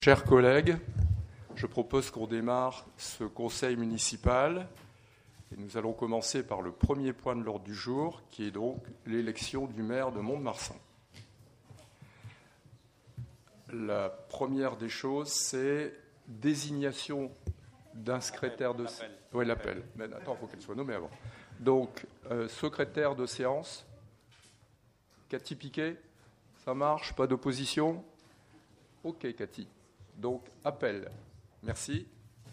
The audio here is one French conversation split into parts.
Chers collègues, je propose qu'on démarre ce conseil municipal et nous allons commencer par le premier point de l'ordre du jour qui est donc l'élection du maire de Mont-de-Marsan. La première des choses, c'est désignation d'un secrétaire de séance. Oui, l'appel. Mais attends, il faut qu'elle soit nommée avant. Donc, secrétaire de séance, Cathy Piquet, ça marche, pas d'opposition? Ok, Cathy. Donc, appel. Merci.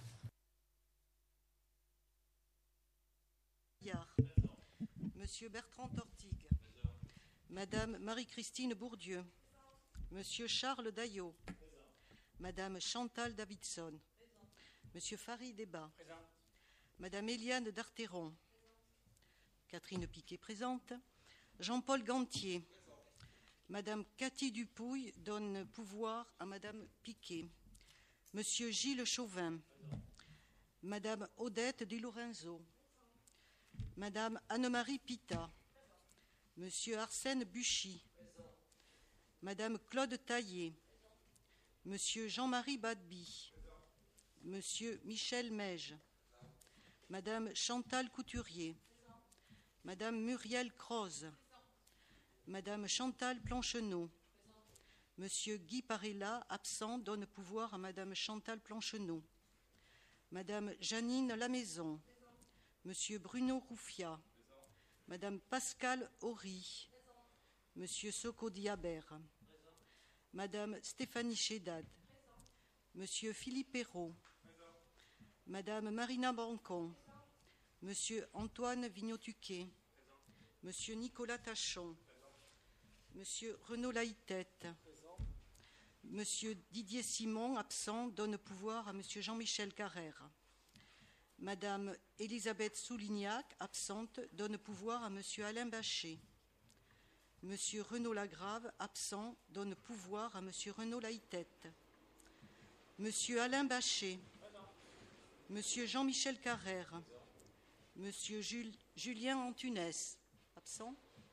Monsieur Bertrand Tortigue. Madame Marie-Christine Bourdieu. Monsieur Charles Daillot. Madame Chantal Davidson. Monsieur Farid Débat. Madame Éliane Dartéron. Catherine Piquet présente. Jean-Paul Gantier. Madame Cathy Dupouille donne pouvoir à Madame Piquet. Monsieur Gilles Chauvin. Madame Odette Di Lorenzo. Madame Anne-Marie Pita. Monsieur Arsène Buchy. Madame Claude Taillé. Monsieur Jean-Marie Badby. Monsieur Michel Meige. Madame Chantal Couturier. Madame Muriel Croze. Madame Chantal Plancheneau. Monsieur Guy Parella, absent, donne pouvoir à Madame Chantal Plancheneau. Madame Janine Lamaison. Monsieur Bruno Rouffia. Madame Pascale Horry. Monsieur Soko Diabert. Madame Stéphanie Chédad. Monsieur Philippe Hérault. Madame Marina Bancon. Monsieur Antoine Vignotuquet. Monsieur Nicolas Tachon. Monsieur Renaud Laïtette. Monsieur Didier Simon, absent, donne pouvoir à Monsieur Jean-Michel Carrère. Madame Elisabeth Soulignac, absente, donne pouvoir à Monsieur Alain Bachet. Monsieur Renaud Lagrave, absent, donne pouvoir à Monsieur Renaud Laïtette. Monsieur Alain Bachet. Monsieur Jean-Michel Carrère. Monsieur Julien Antunès, absent.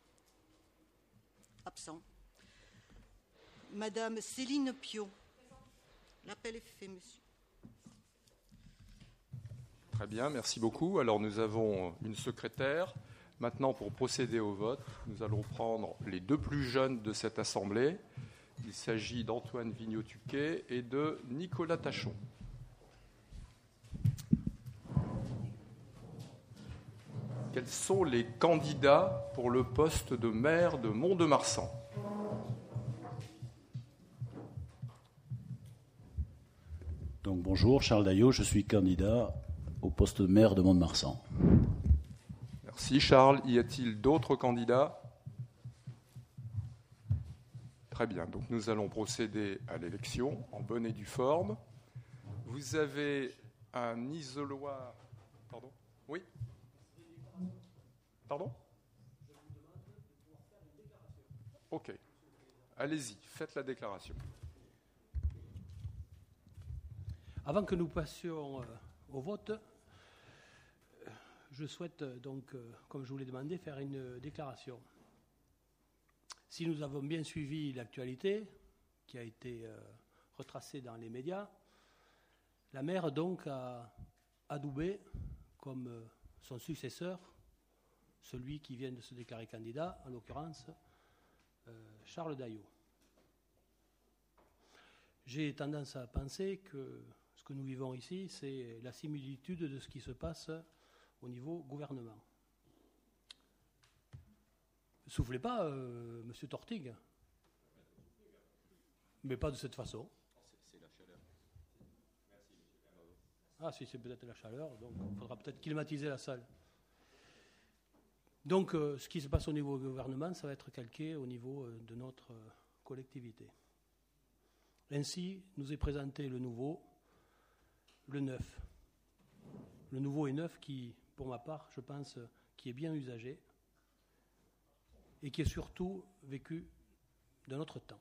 Absent. Madame Céline Piot. L'appel est fait, monsieur. Très bien, merci beaucoup. Alors, nous avons une secrétaire. Maintenant, pour procéder au vote, nous allons prendre les deux plus jeunes de cette assemblée. Il s'agit d'Antoine Vignotuquet et de Nicolas Tachon. Quels sont les candidats pour le poste de maire de Mont-de-Marsan? Donc bonjour, Charles Daillot, je suis candidat au poste de maire de Mont-de-Marsan. Merci Charles. Y a-t-il d'autres candidats? Très bien, donc nous allons procéder à l'élection en bonne et due forme. Vous avez un isoloir... Pardon? Oui? Pardon? Ok. Allez-y, faites la déclaration. Avant que nous passions au vote, je souhaite donc, comme je vous l'ai demandé, faire une déclaration. Si nous avons bien suivi l'actualité qui a été retracée dans les médias, la maire donc a adoubé comme son successeur celui qui vient de se déclarer candidat, en l'occurrence Charles Daillot. J'ai tendance à penser que ce que nous vivons ici, c'est la similitude de ce qui se passe au niveau gouvernement. Ne soufflez pas, monsieur Tortigue. Mais pas de cette façon. C'est la chaleur. Merci, monsieur. Ah, si c'est peut-être la chaleur, donc il faudra peut-être climatiser la salle. Donc, ce qui se passe au niveau gouvernement, ça va être calqué au niveau de notre collectivité. Ainsi, nous est présenté le nouveau, le neuf. Le nouveau et neuf qui, pour ma part, je pense, qui est bien usagé et qui est surtout vécu d'un autre temps.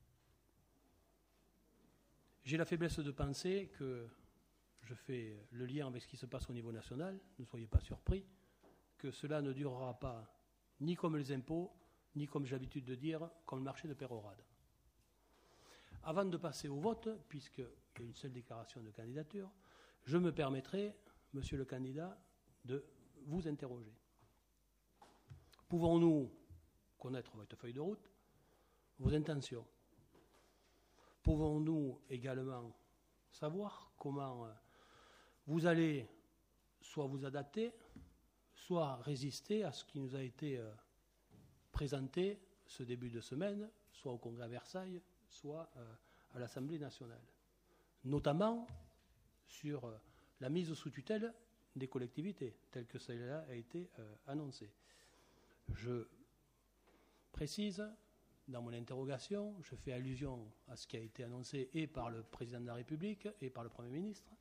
J'ai la faiblesse de penser que je fais le lien avec ce qui se passe au niveau national, ne soyez pas surpris, que cela ne durera pas ni comme les impôts, ni comme j'ai l'habitude de dire, comme le marché de Pérorade. Avant de passer au vote, puisqu'il y a une seule déclaration de candidature, je me permettrai, monsieur le candidat, de vous interroger. Pouvons-nous connaître votre feuille de route, vos intentions? Pouvons-nous également savoir comment vous allez soit vous adapter, soit résister à ce qui nous a été présenté ce début de semaine, soit au Congrès à Versailles, soit à l'Assemblée nationale, notamment sur la mise sous tutelle des collectivités, telle que cela a été annoncé. Je précise, dans mon interrogation, je fais allusion à ce qui a été annoncé et par le Président de la République et par le Premier ministre.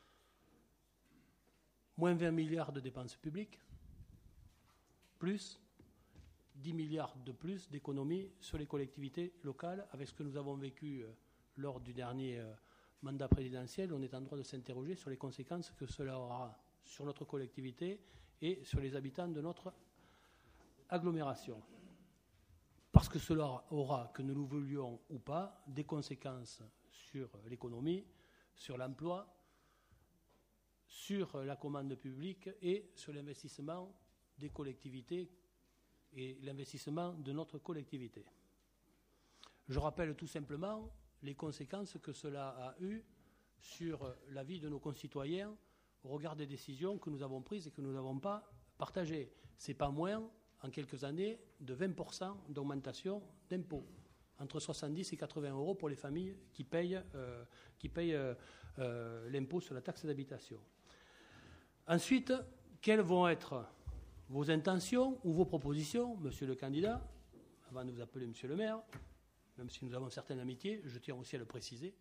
Moins 20 milliards de dépenses publiques, plus 10 milliards de plus d'économies sur les collectivités locales. Avec ce que nous avons vécu lors du dernier mandat présidentiel, on est en droit de s'interroger sur les conséquences que cela aura sur notre collectivité et sur les habitants de notre agglomération. Parce que cela aura, que nous le voulions ou pas, des conséquences sur l'économie, sur l'emploi, sur la commande publique et sur l'investissement des collectivités et l'investissement de notre collectivité. Je rappelle tout simplement les conséquences que cela a eues sur la vie de nos concitoyens au regard des décisions que nous avons prises et que nous n'avons pas partagées. Ce n'est pas moins, en quelques années, de 20% d'augmentation d'impôts, entre 70 et 80 euros pour les familles qui payent l'impôt sur la taxe d'habitation. Ensuite, quelles vont être vos intentions ou vos propositions, monsieur le candidat, avant de vous appeler monsieur le maire, même si nous avons certaines amitiés, je tiens aussi à le préciser.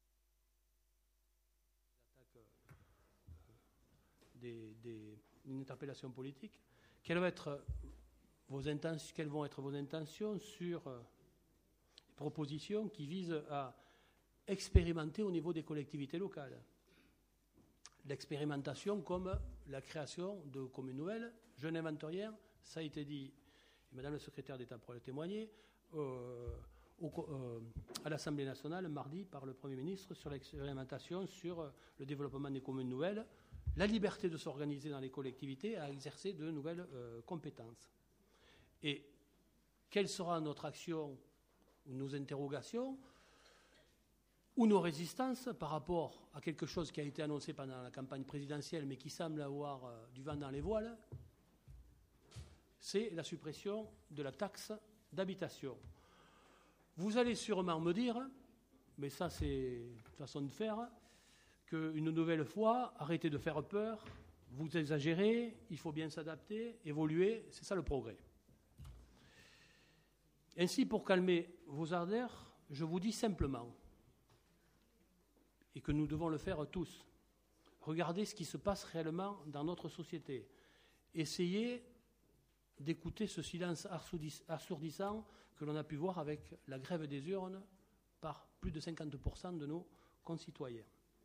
Une interpellation politique. Quelles vont être vos intentions sur les propositions qui visent à expérimenter au niveau des collectivités locales? L'expérimentation comme la création de communes nouvelles. Je n'invente rien, ça a été dit, et Madame la secrétaire d'État pourra le témoigner, à l'Assemblée nationale mardi par le Premier ministre sur l'expérimentation sur le développement des communes nouvelles, la liberté de s'organiser dans les collectivités à exercer de nouvelles compétences. Et quelle sera notre action ou nos interrogations ou nos résistances par rapport à quelque chose qui a été annoncé pendant la campagne présidentielle mais qui semble avoir du vent dans les voiles, c'est la suppression de la taxe d'habitation. Vous allez sûrement me dire, mais ça c'est une façon de faire, qu'une nouvelle fois, arrêtez de faire peur, vous exagérez, il faut bien s'adapter, évoluer, c'est ça le progrès. Ainsi, pour calmer vos ardeurs, je vous dis simplement, et que nous devons le faire tous, regardez ce qui se passe réellement dans notre société. Essayez d'écouter ce silence assourdissant que l'on a pu voir avec la grève des urnes par plus de 50% de nos concitoyens.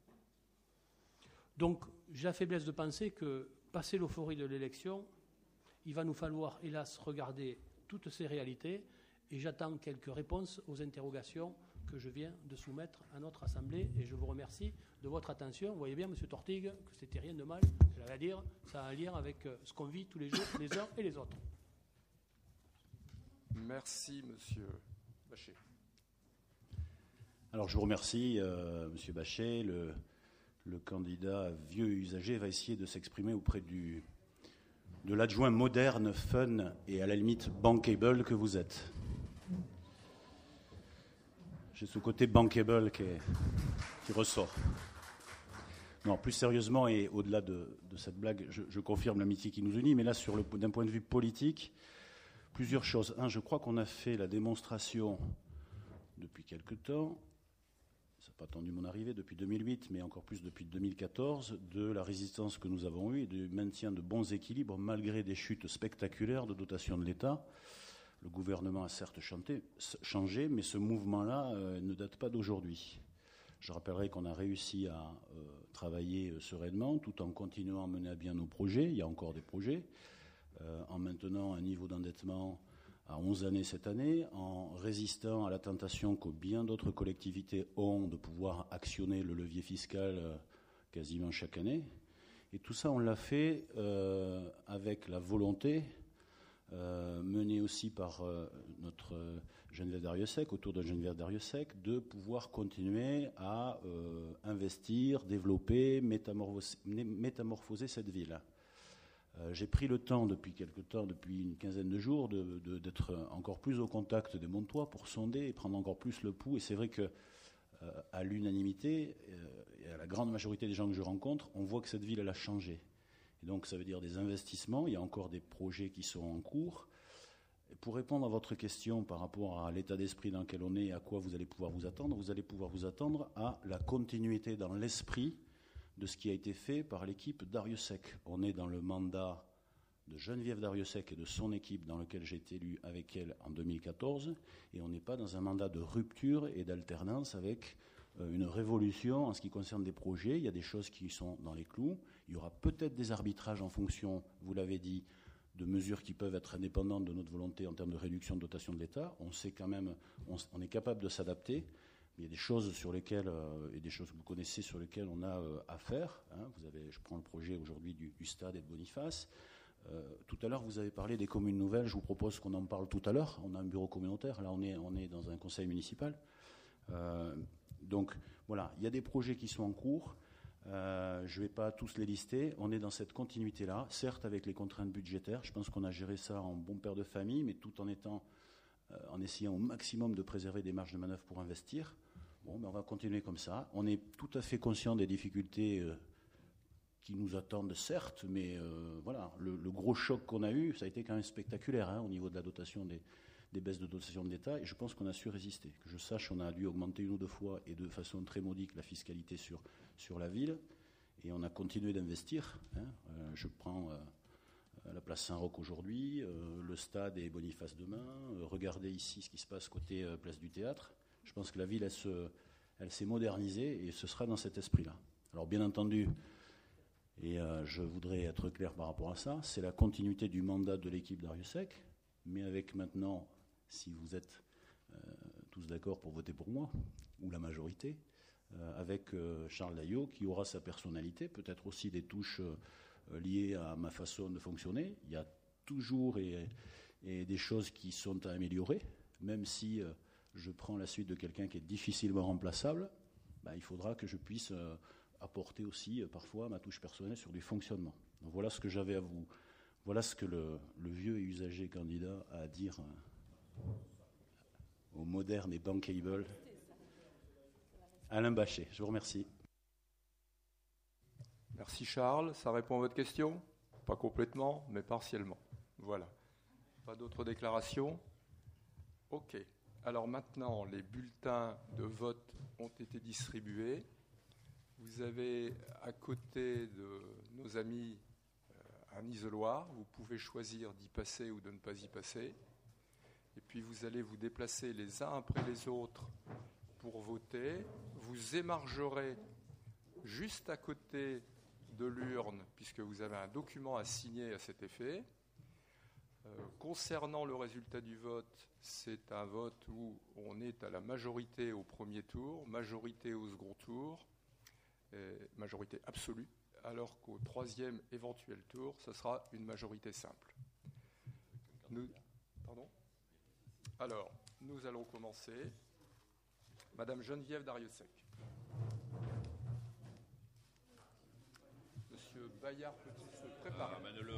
Donc, j'ai la faiblesse de penser que, passé l'euphorie de l'élection, il va nous falloir, hélas, regarder toutes ces réalités et j'attends quelques réponses aux interrogations que je viens de soumettre à notre Assemblée et je vous remercie de votre attention. Vous voyez bien, M. Tortigue, que c'était rien de mal, j'allais dire, ça a un lien avec ce qu'on vit tous les jours, les uns et les autres. Merci, M. Bachet. Alors je vous remercie, M. Bachet. Le candidat vieux usager va essayer de s'exprimer auprès de l'adjoint moderne, fun et à la limite bankable que vous êtes. J'ai ce côté bankable qui ressort. Non, plus sérieusement et au-delà de cette blague, je confirme l'amitié qui nous unit, mais là, d'un point de vue politique, plusieurs choses. Un, je crois qu'on a fait la démonstration depuis quelque temps, ça n'a pas attendu mon arrivée depuis 2008, mais encore plus depuis 2014, de la résistance que nous avons eue et du maintien de bons équilibres malgré des chutes spectaculaires de dotation de l'État. Le gouvernement a certes changé, mais ce mouvement-là ne date pas d'aujourd'hui. Je rappellerai qu'on a réussi à travailler sereinement tout en continuant à mener à bien nos projets. Il y a encore des projets, en maintenant un niveau d'endettement à 11 années cette année, en résistant à la tentation que bien d'autres collectivités ont de pouvoir actionner le levier fiscal quasiment chaque année. Et tout ça, on l'a fait avec la volonté, menée aussi par notre Geneviève Darrieussecq, autour de Geneviève Darrieussecq, de pouvoir continuer à investir, développer, métamorphoser cette ville. J'ai pris le temps depuis quelque temps, depuis une quinzaine de jours, d'être encore plus au contact des Montois pour sonder et prendre encore plus le pouls. Et c'est vrai que à l'unanimité et à la grande majorité des gens que je rencontre, on voit que cette ville elle a changé. Et donc ça veut dire des investissements. Il y a encore des projets qui sont en cours. Et pour répondre à votre question par rapport à l'état d'esprit dans lequel on est et à quoi vous allez pouvoir vous attendre à la continuité dans l'esprit de ce qui a été fait par l'équipe Darrieussecq. On est dans le mandat de Geneviève Darrieussecq et de son équipe dans lequel j'ai été élu avec elle en 2014, et on n'est pas dans un mandat de rupture et d'alternance avec une révolution en ce qui concerne des projets. Il y a des choses qui sont dans les clous. Il y aura peut-être des arbitrages en fonction, vous l'avez dit, de mesures qui peuvent être indépendantes de notre volonté en termes de réduction de dotation de l'État. On sait quand même, on est capable de s'adapter. Il y a des choses sur lesquelles, et des choses que vous connaissez sur lesquelles on a à faire. Hein. Je prends le projet aujourd'hui du stade et de Boniface. Tout à l'heure, vous avez parlé des communes nouvelles. Je vous propose qu'on en parle tout à l'heure. On a un bureau communautaire. Là, on est dans un conseil municipal. Donc, voilà, il y a des projets qui sont en cours. Je ne vais pas tous les lister. On est dans cette continuité-là, certes avec les contraintes budgétaires. Je pense qu'on a géré ça en bon père de famille, mais tout en essayant au maximum de préserver des marges de manœuvre pour investir. Bon, ben on va continuer comme ça. On est tout à fait conscient des difficultés qui nous attendent, certes, mais voilà, le gros choc qu'on a eu, ça a été quand même spectaculaire au niveau de la dotation des baisses de dotation de l'État, et je pense qu'on a su résister. Que je sache, on a dû augmenter une ou deux fois, et de façon très modique, la fiscalité sur la ville, et on a continué d'investir. Je prends la place Saint-Roch aujourd'hui, le stade et Boniface demain. Regardez ici ce qui se passe côté place du Théâtre. Je pense que la ville, elle s'est modernisée, et ce sera dans cet esprit-là. Alors bien entendu, et je voudrais être clair par rapport à ça, c'est la continuité du mandat de l'équipe Darrieussecq, mais avec maintenant, si vous êtes tous d'accord pour voter pour moi, ou la majorité, avec Charles Daillot, qui aura sa personnalité, peut-être aussi des touches liées à ma façon de fonctionner. Il y a toujours et des choses qui sont à améliorer, même si je prends la suite de quelqu'un qui est difficilement remplaçable, il faudra que je puisse apporter aussi parfois ma touche personnelle sur du fonctionnement. Donc voilà ce que j'avais à vous. Voilà ce que le vieux et usagé candidat a à dire au moderne et bankable Alain Bachet. Je vous remercie. Merci Charles. Ça répond à votre question ? Pas complètement, mais partiellement. Voilà. Pas d'autres déclarations ? Ok. Alors maintenant, les bulletins de vote ont été distribués. Vous avez à côté de nos amis un isoloir. Vous pouvez choisir d'y passer ou de ne pas y passer. Et puis vous allez vous déplacer les uns après les autres pour voter. Vous émargerez juste à côté de l'urne, puisque vous avez un document à signer à cet effet. Concernant le résultat du vote, c'est un vote où on est à la majorité au premier tour, majorité au second tour, majorité absolue, alors qu'au troisième éventuel tour, ce sera une majorité simple. Pardon ? Alors, nous allons commencer. Madame Geneviève Darrieussecq. Monsieur Bayard peut-il se préparer ? Amène-le.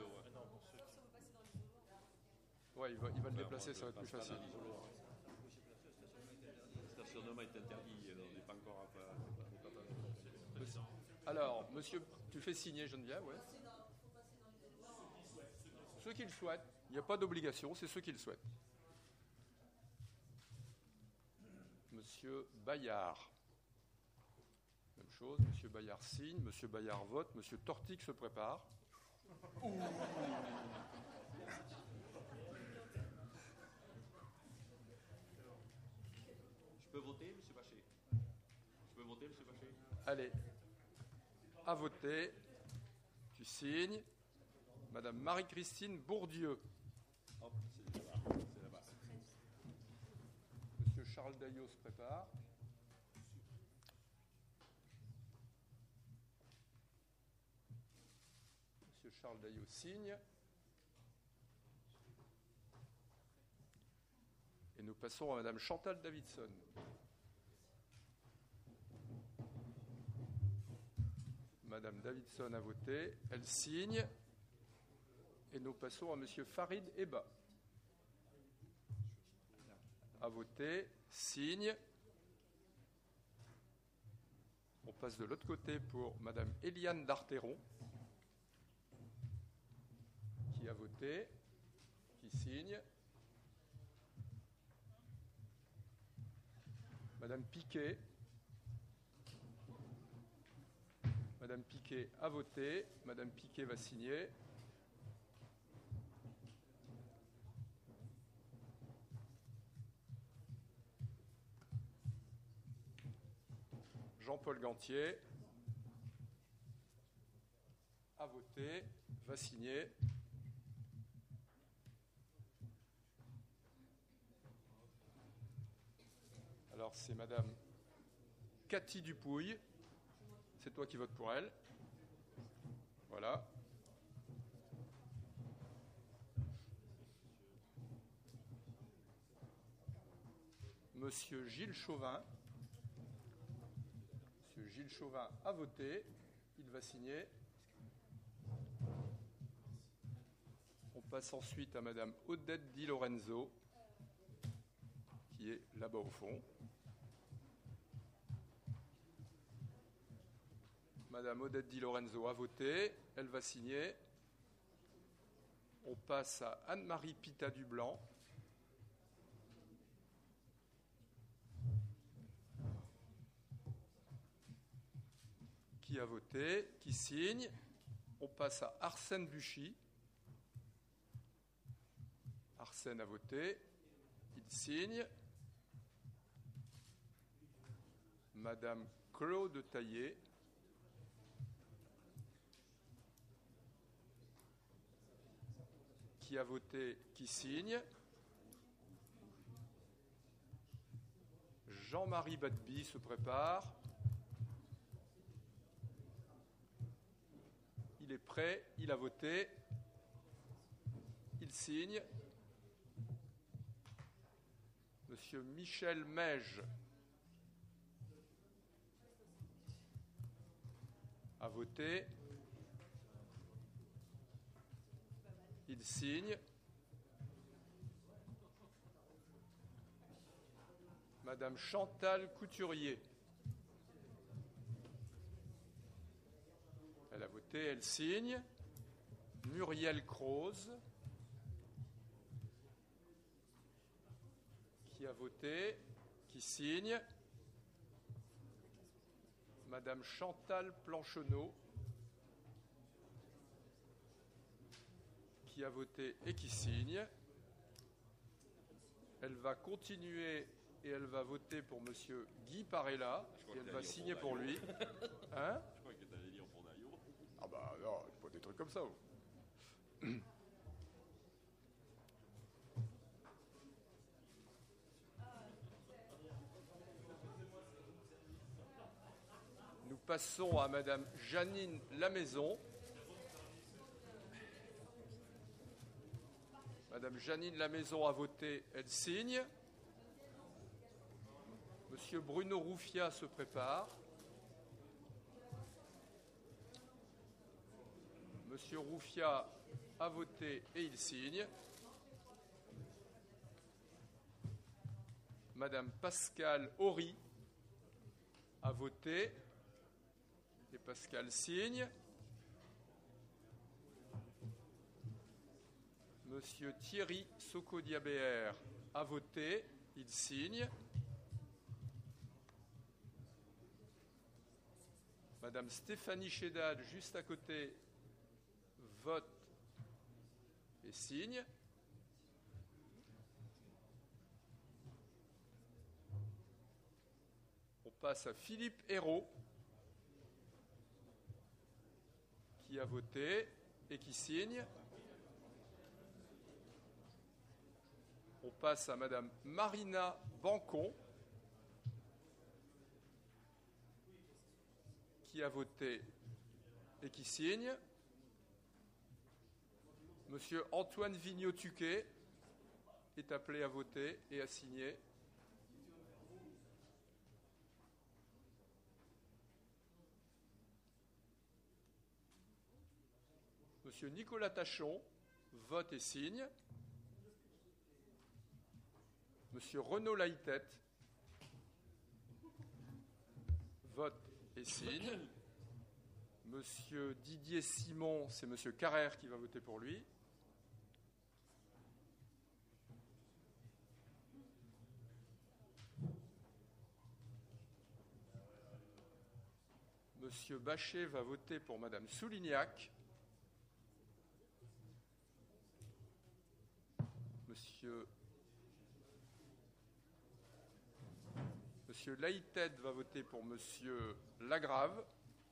Ouais, il va le déplacer, ça va être plus facile. Le stationnement est interdit, on n'est pas encore Alors, monsieur, tu fais signer Geneviève, ouais. Ceux qui le souhaitent, il n'y a pas d'obligation, c'est ceux qui le souhaitent. Monsieur Bayard. Même chose, monsieur Bayard signe, monsieur Bayard vote, monsieur Tortic se prépare. Je peux voter, monsieur Bachet ? Allez, à voter. Tu signes. Madame Marie-Christine Bourdieu. Hop, c'est déjà là. Charles Daillot se prépare. Monsieur Charles Daillot signe. Et nous passons à Madame Chantal Davidson. Madame Davidson a voté, elle signe. Et nous passons à Monsieur Farid Eba. A voté, signe. On passe de l'autre côté pour Madame Eliane Darteron, qui a voté, qui signe. Madame Piquet. Madame Piquet a voté. Madame Piquet va signer. Jean-Paul Gantier a voté, va signer. Alors c'est Madame Cathy Dupouille. C'est toi qui votes pour elle. Voilà. Monsieur Gilles Chauvin. Monsieur Gilles Chauvin a voté. Il va signer. On passe ensuite à Madame Odette Di Lorenzo, qui est là-bas au fond. Madame Odette Di Lorenzo a voté, elle va signer. On passe à Anne-Marie Pita Dublanc. Qui a voté, qui signe. On passe à Arsène Buchy. Arsène a voté, il signe. Madame Claude Taillé. Qui a voté, qui signe. Jean-Marie Badby se prépare. Il est prêt, il a voté, il signe. Monsieur Michel Meige a voté. Il signe. Madame Chantal Couturier. Elle a voté, elle signe. Muriel Croze. Qui a voté, qui signe. Madame Chantal Plancheneau. Qui a voté et qui signe. Elle va continuer et elle va voter pour Monsieur Guy Parella et elle va signer pour lui. Hein? Je crois que tu allais dire pour Daillot. Ah bah non, pas des trucs comme ça. Nous passons à Madame Janine Lamaison. Madame Janine Lamaison a voté, elle signe. Monsieur Bruno Rouffia se prépare. Monsieur Rouffia a voté et il signe. Madame Pascale Horry a voté et Pascal signe. Monsieur Thierry Socodiabéer a voté, il signe. Madame Stéphanie Chédad, juste à côté, vote et signe. On passe à Philippe Hérault, qui a voté et qui signe. On passe à Madame Marina Bancon, qui a voté et qui signe. Monsieur Antoine Vigneault-Tuquet est appelé à voter et à signer. Monsieur Nicolas Tachon vote et signe. Monsieur Renaud Laïtette vote et signe. Monsieur Didier Simon, c'est Monsieur Carrère qui va voter pour lui. Monsieur Bachet va voter pour Madame Soulignac. Monsieur Laïtette va voter pour Monsieur Lagrave.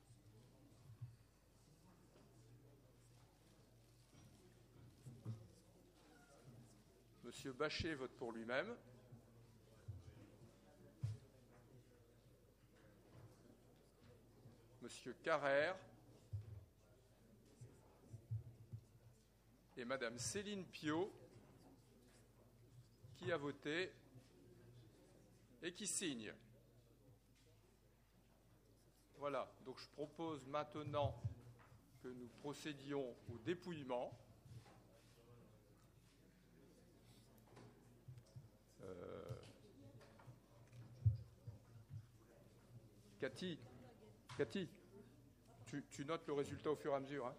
Monsieur Bachet vote pour lui-même. Monsieur Carrère et Madame Céline Piot qui a voté et qui signe. Voilà, donc je propose maintenant que nous procédions au dépouillement. Cathy, tu notes le résultat au fur et à mesure. Hein.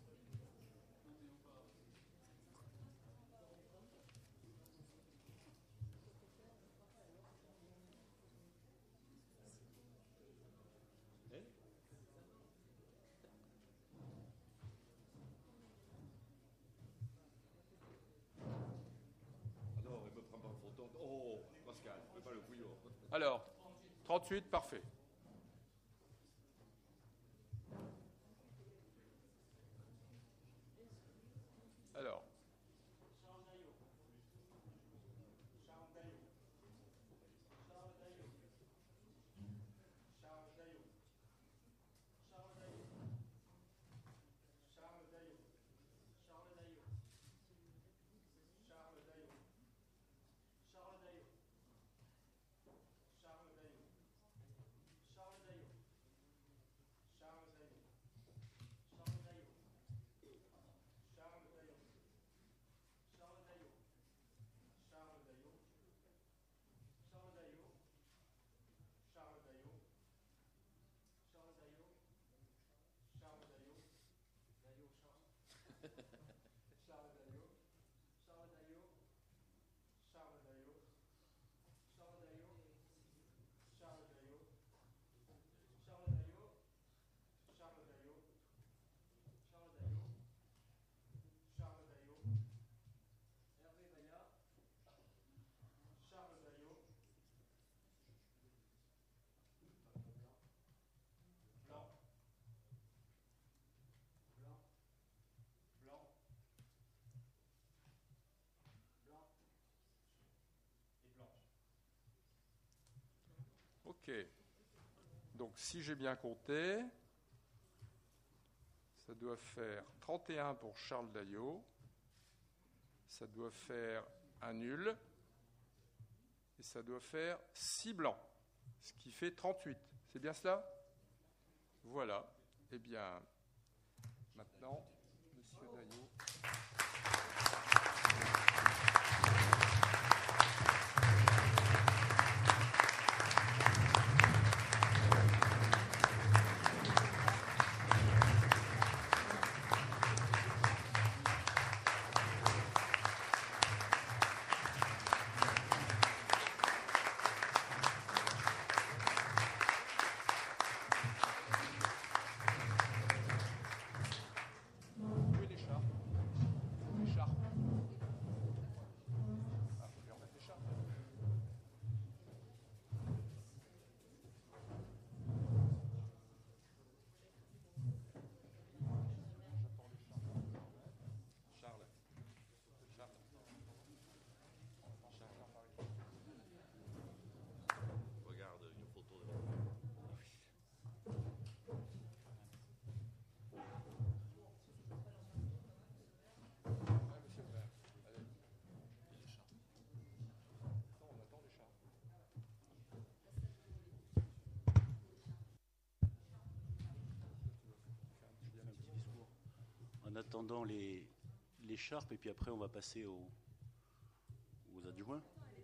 Alors, il me prend pas en photo. Oh, Pascal, fais pas le couillon. Alors, 38, parfait. Alors. Ok. Donc, si j'ai bien compté, ça doit faire 31 pour Charles Daillot, ça doit faire un nul, et ça doit faire 6 blancs, ce qui fait 38. C'est bien cela? Voilà. Eh bien, maintenant, Monsieur Daillot. attendant l'écharpe, et puis après on va passer aux adjoints.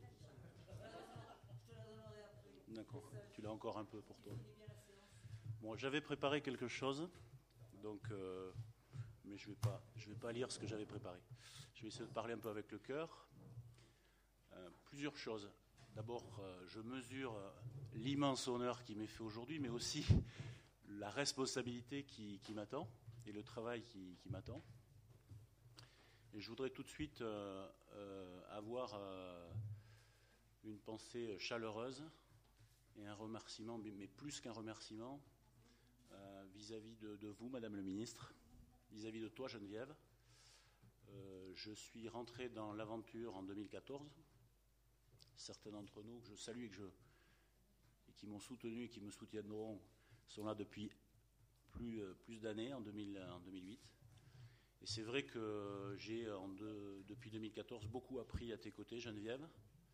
D'accord, tu l'as encore un peu pour toi. Bon, j'avais préparé quelque chose, donc, mais je vais pas lire ce que j'avais préparé. Je vais essayer de parler un peu avec le cœur. Plusieurs choses. D'abord, je mesure l'immense honneur qui m'est fait aujourd'hui, mais aussi la responsabilité qui m'attend et le travail qui m'attend. Et je voudrais tout de suite avoir une pensée chaleureuse et un remerciement, mais plus qu'un remerciement, vis-à-vis de vous, Madame le Ministre, vis-à-vis de toi, Geneviève. Je suis rentré dans l'aventure en 2014. Certains d'entre nous que je salue et qui m'ont soutenu et qui me soutiendront sont là depuis plus d'années, en 2008. Et c'est vrai que j'ai, depuis 2014, beaucoup appris à tes côtés, Geneviève.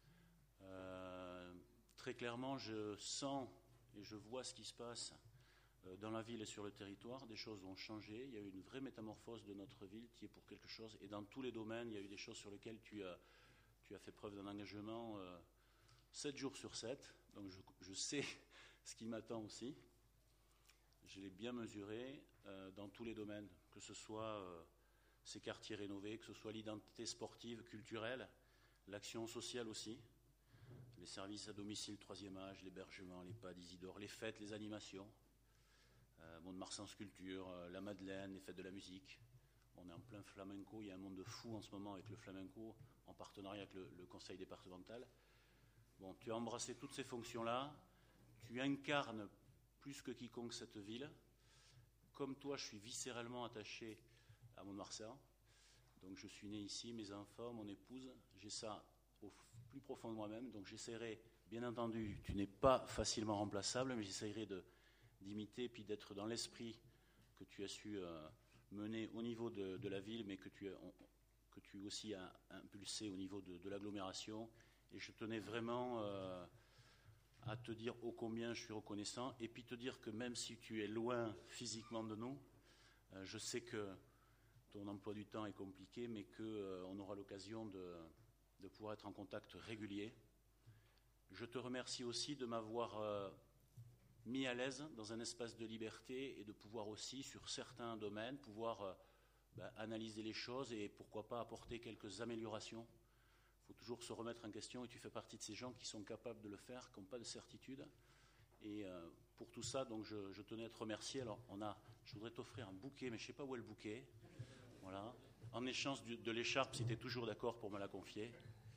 Très clairement, je sens et je vois ce qui se passe dans la ville et sur le territoire. Des choses ont changé. Il y a eu une vraie métamorphose de notre ville qui est pour quelque chose. Et dans tous les domaines, il y a eu des choses sur lesquelles tu as fait preuve d'un engagement 7 jours sur 7. Donc je sais ce qui m'attend aussi. Je l'ai bien mesuré dans tous les domaines, que ce soit ces quartiers rénovés, que ce soit l'identité sportive, culturelle, l'action sociale aussi, les services à domicile, 3e âge, l'hébergement, les PAD Isidore, les fêtes, les animations, Mont-de-Marsan Sculpture, la Madeleine, les fêtes de la musique. On est en plein flamenco, il y a un monde de fou en ce moment avec le flamenco, en partenariat avec le conseil départemental. Bon, tu as embrassé toutes ces fonctions-là, tu incarnes plus que quiconque cette ville. Comme toi, je suis viscéralement attaché à Mont-de-Marsan. Donc je suis né ici, mes enfants, mon épouse, j'ai ça au plus profond de moi-même. Donc j'essaierai, bien entendu, tu n'es pas facilement remplaçable, mais j'essaierai d'imiter et puis d'être dans l'esprit que tu as su mener au niveau de la ville, mais que tu aussi as impulsé au niveau de l'agglomération. Et je tenais vraiment à te dire ô combien je suis reconnaissant, et puis te dire que même si tu es loin physiquement de nous, je sais que ton emploi du temps est compliqué, mais qu'on aura l'occasion de pouvoir être en contact régulier. Je te remercie aussi de m'avoir mis à l'aise dans un espace de liberté et de pouvoir aussi, sur certains domaines, pouvoir analyser les choses et pourquoi pas apporter quelques améliorations. Il faut toujours se remettre en question et tu fais partie de ces gens qui sont capables de le faire, qui n'ont pas de certitude. Et pour tout ça, donc je tenais à te remercier. Alors, je voudrais t'offrir un bouquet, mais je ne sais pas où est le bouquet. Voilà. En échange de l'écharpe, si tu es toujours d'accord pour me la confier.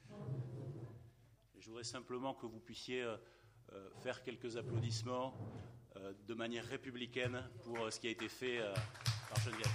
Et je voudrais simplement que vous puissiez faire quelques applaudissements de manière républicaine pour ce qui a été fait par Geneviève.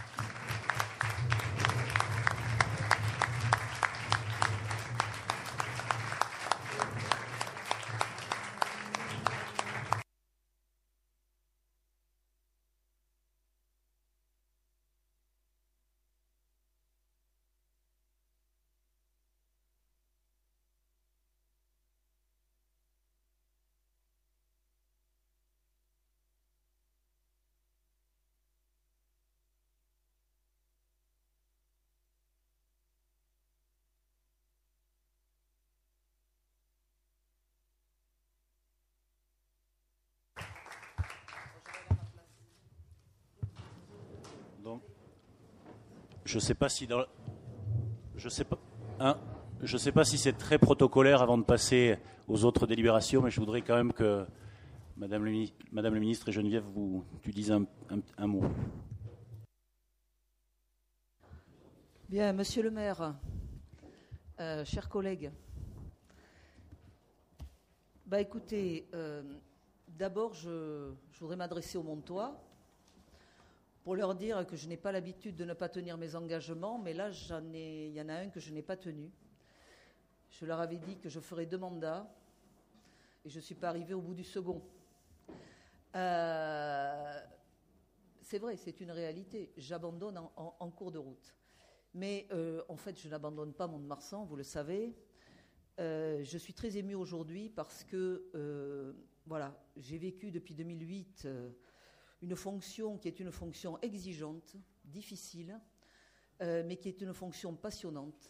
Donc, je sais pas si si c'est très protocolaire avant de passer aux autres délibérations, mais je voudrais quand même que Madame le ministre et Geneviève, tu dises un mot. Bien, Monsieur le maire, chers collègues, écoutez, d'abord je voudrais m'adresser aux Montois pour leur dire que je n'ai pas l'habitude de ne pas tenir mes engagements, mais là, il y en a un que je n'ai pas tenu. Je leur avais dit que je ferais 2 mandats et je ne suis pas arrivée au bout du second. C'est vrai, c'est une réalité. J'abandonne en cours de route. Mais en fait, je n'abandonne pas Mont-de-Marsan, vous le savez. Je suis très émue aujourd'hui parce que j'ai vécu depuis 2008 une fonction qui est une fonction exigeante, difficile, mais qui est une fonction passionnante.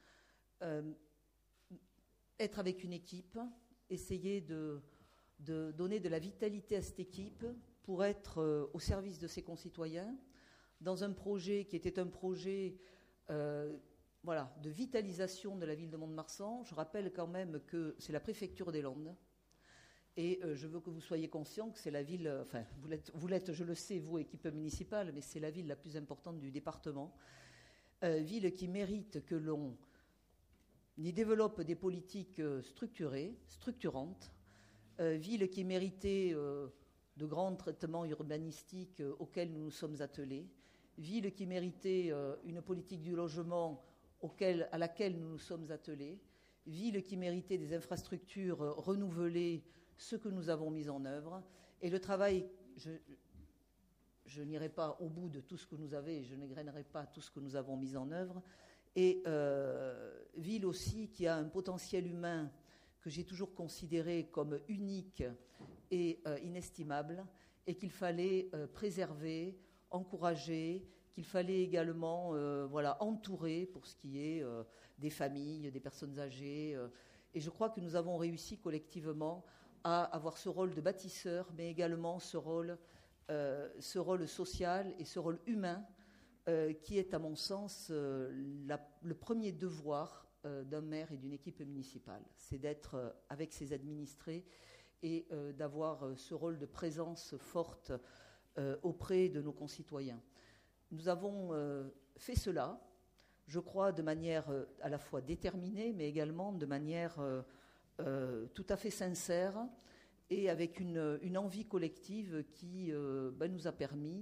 Être avec une équipe, essayer de donner de la vitalité à cette équipe pour être au service de ses concitoyens, dans un projet qui était un projet de vitalisation de la ville de Mont-de-Marsan. Je rappelle quand même que c'est la préfecture des Landes. Et je veux que vous soyez conscients que c'est la ville, vous l'êtes, je le sais, vous, équipe municipale, mais c'est la ville la plus importante du département. Ville qui mérite que l'on y développe des politiques structurantes. Ville qui méritait de grands traitements urbanistiques auxquels nous nous sommes attelés. Ville qui méritait une politique du logement à laquelle nous nous sommes attelés. Ville qui méritait des infrastructures renouvelées, ce que nous avons mis en œuvre. Et le travail, je n'irai pas au bout de tout ce que nous avons, je n'égrènerai pas tout ce que nous avons mis en œuvre. Et ville aussi qui a un potentiel humain que j'ai toujours considéré comme unique et inestimable, et qu'il fallait préserver, encourager, qu'il fallait également entourer pour ce qui est des familles, des personnes âgées. Et je crois que nous avons réussi collectivement à avoir ce rôle de bâtisseur, mais également ce rôle social et ce rôle humain qui est, à mon sens, le premier devoir d'un maire et d'une équipe municipale. C'est d'être avec ses administrés et d'avoir ce rôle de présence forte auprès de nos concitoyens. Nous avons fait cela, je crois, de manière à la fois déterminée, mais également de manière tout à fait sincère et avec une envie collective qui nous a permis,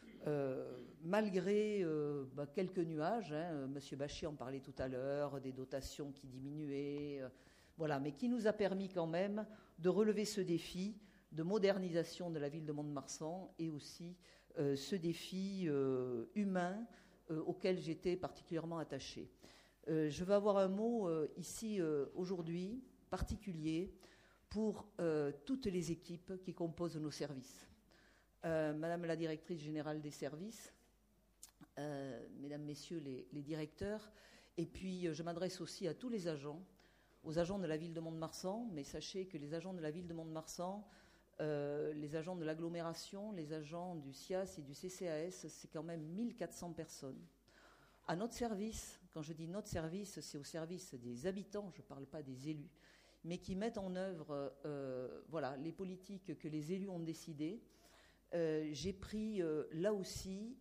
malgré quelques nuages, M. Bachy en parlait tout à l'heure, des dotations qui diminuaient, mais qui nous a permis quand même de relever ce défi de modernisation de la ville de Mont-de-Marsan et aussi ce défi humain auquel j'étais particulièrement attachée. Je veux avoir un mot ici aujourd'hui particulier pour toutes les équipes qui composent nos services. Madame la directrice générale des services, mesdames, messieurs les directeurs, et puis je m'adresse aussi à tous les agents, aux agents de la ville de Mont-de-Marsan, mais sachez que les agents de la ville de Mont-de-Marsan, les agents de l'agglomération, les agents du SIAS et du CCAS, c'est quand même 1400 personnes. À notre service, quand je dis notre service, c'est au service des habitants, je ne parle pas des élus, mais qui mettent en œuvre les politiques que les élus ont décidées. J'ai pris là aussi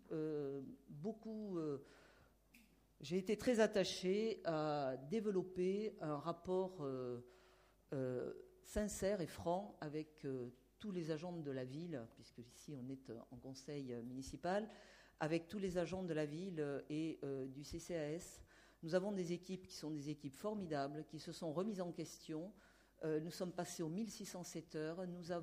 j'ai été très attachée à développer un rapport sincère et franc avec tous les agents de la ville, puisque ici on est en conseil municipal, avec tous les agents de la ville et du CCAS. Nous avons des équipes qui sont des équipes formidables, qui se sont remises en question. Nous sommes passés aux 1607 heures.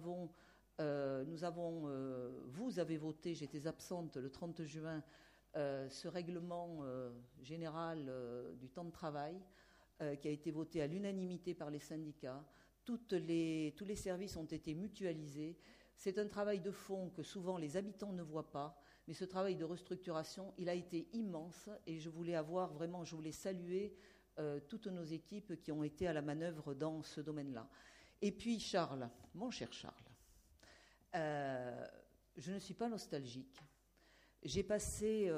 Vous avez voté, j'étais absente le 30 juin, ce règlement général du temps de travail qui a été voté à l'unanimité par les syndicats. Tous les services ont été mutualisés. C'est un travail de fond que souvent les habitants ne voient pas, mais ce travail de restructuration, il a été immense et je voulais saluer toutes nos équipes qui ont été à la manœuvre dans ce domaine-là. Et puis Charles, mon cher Charles, je ne suis pas nostalgique. J'ai passé...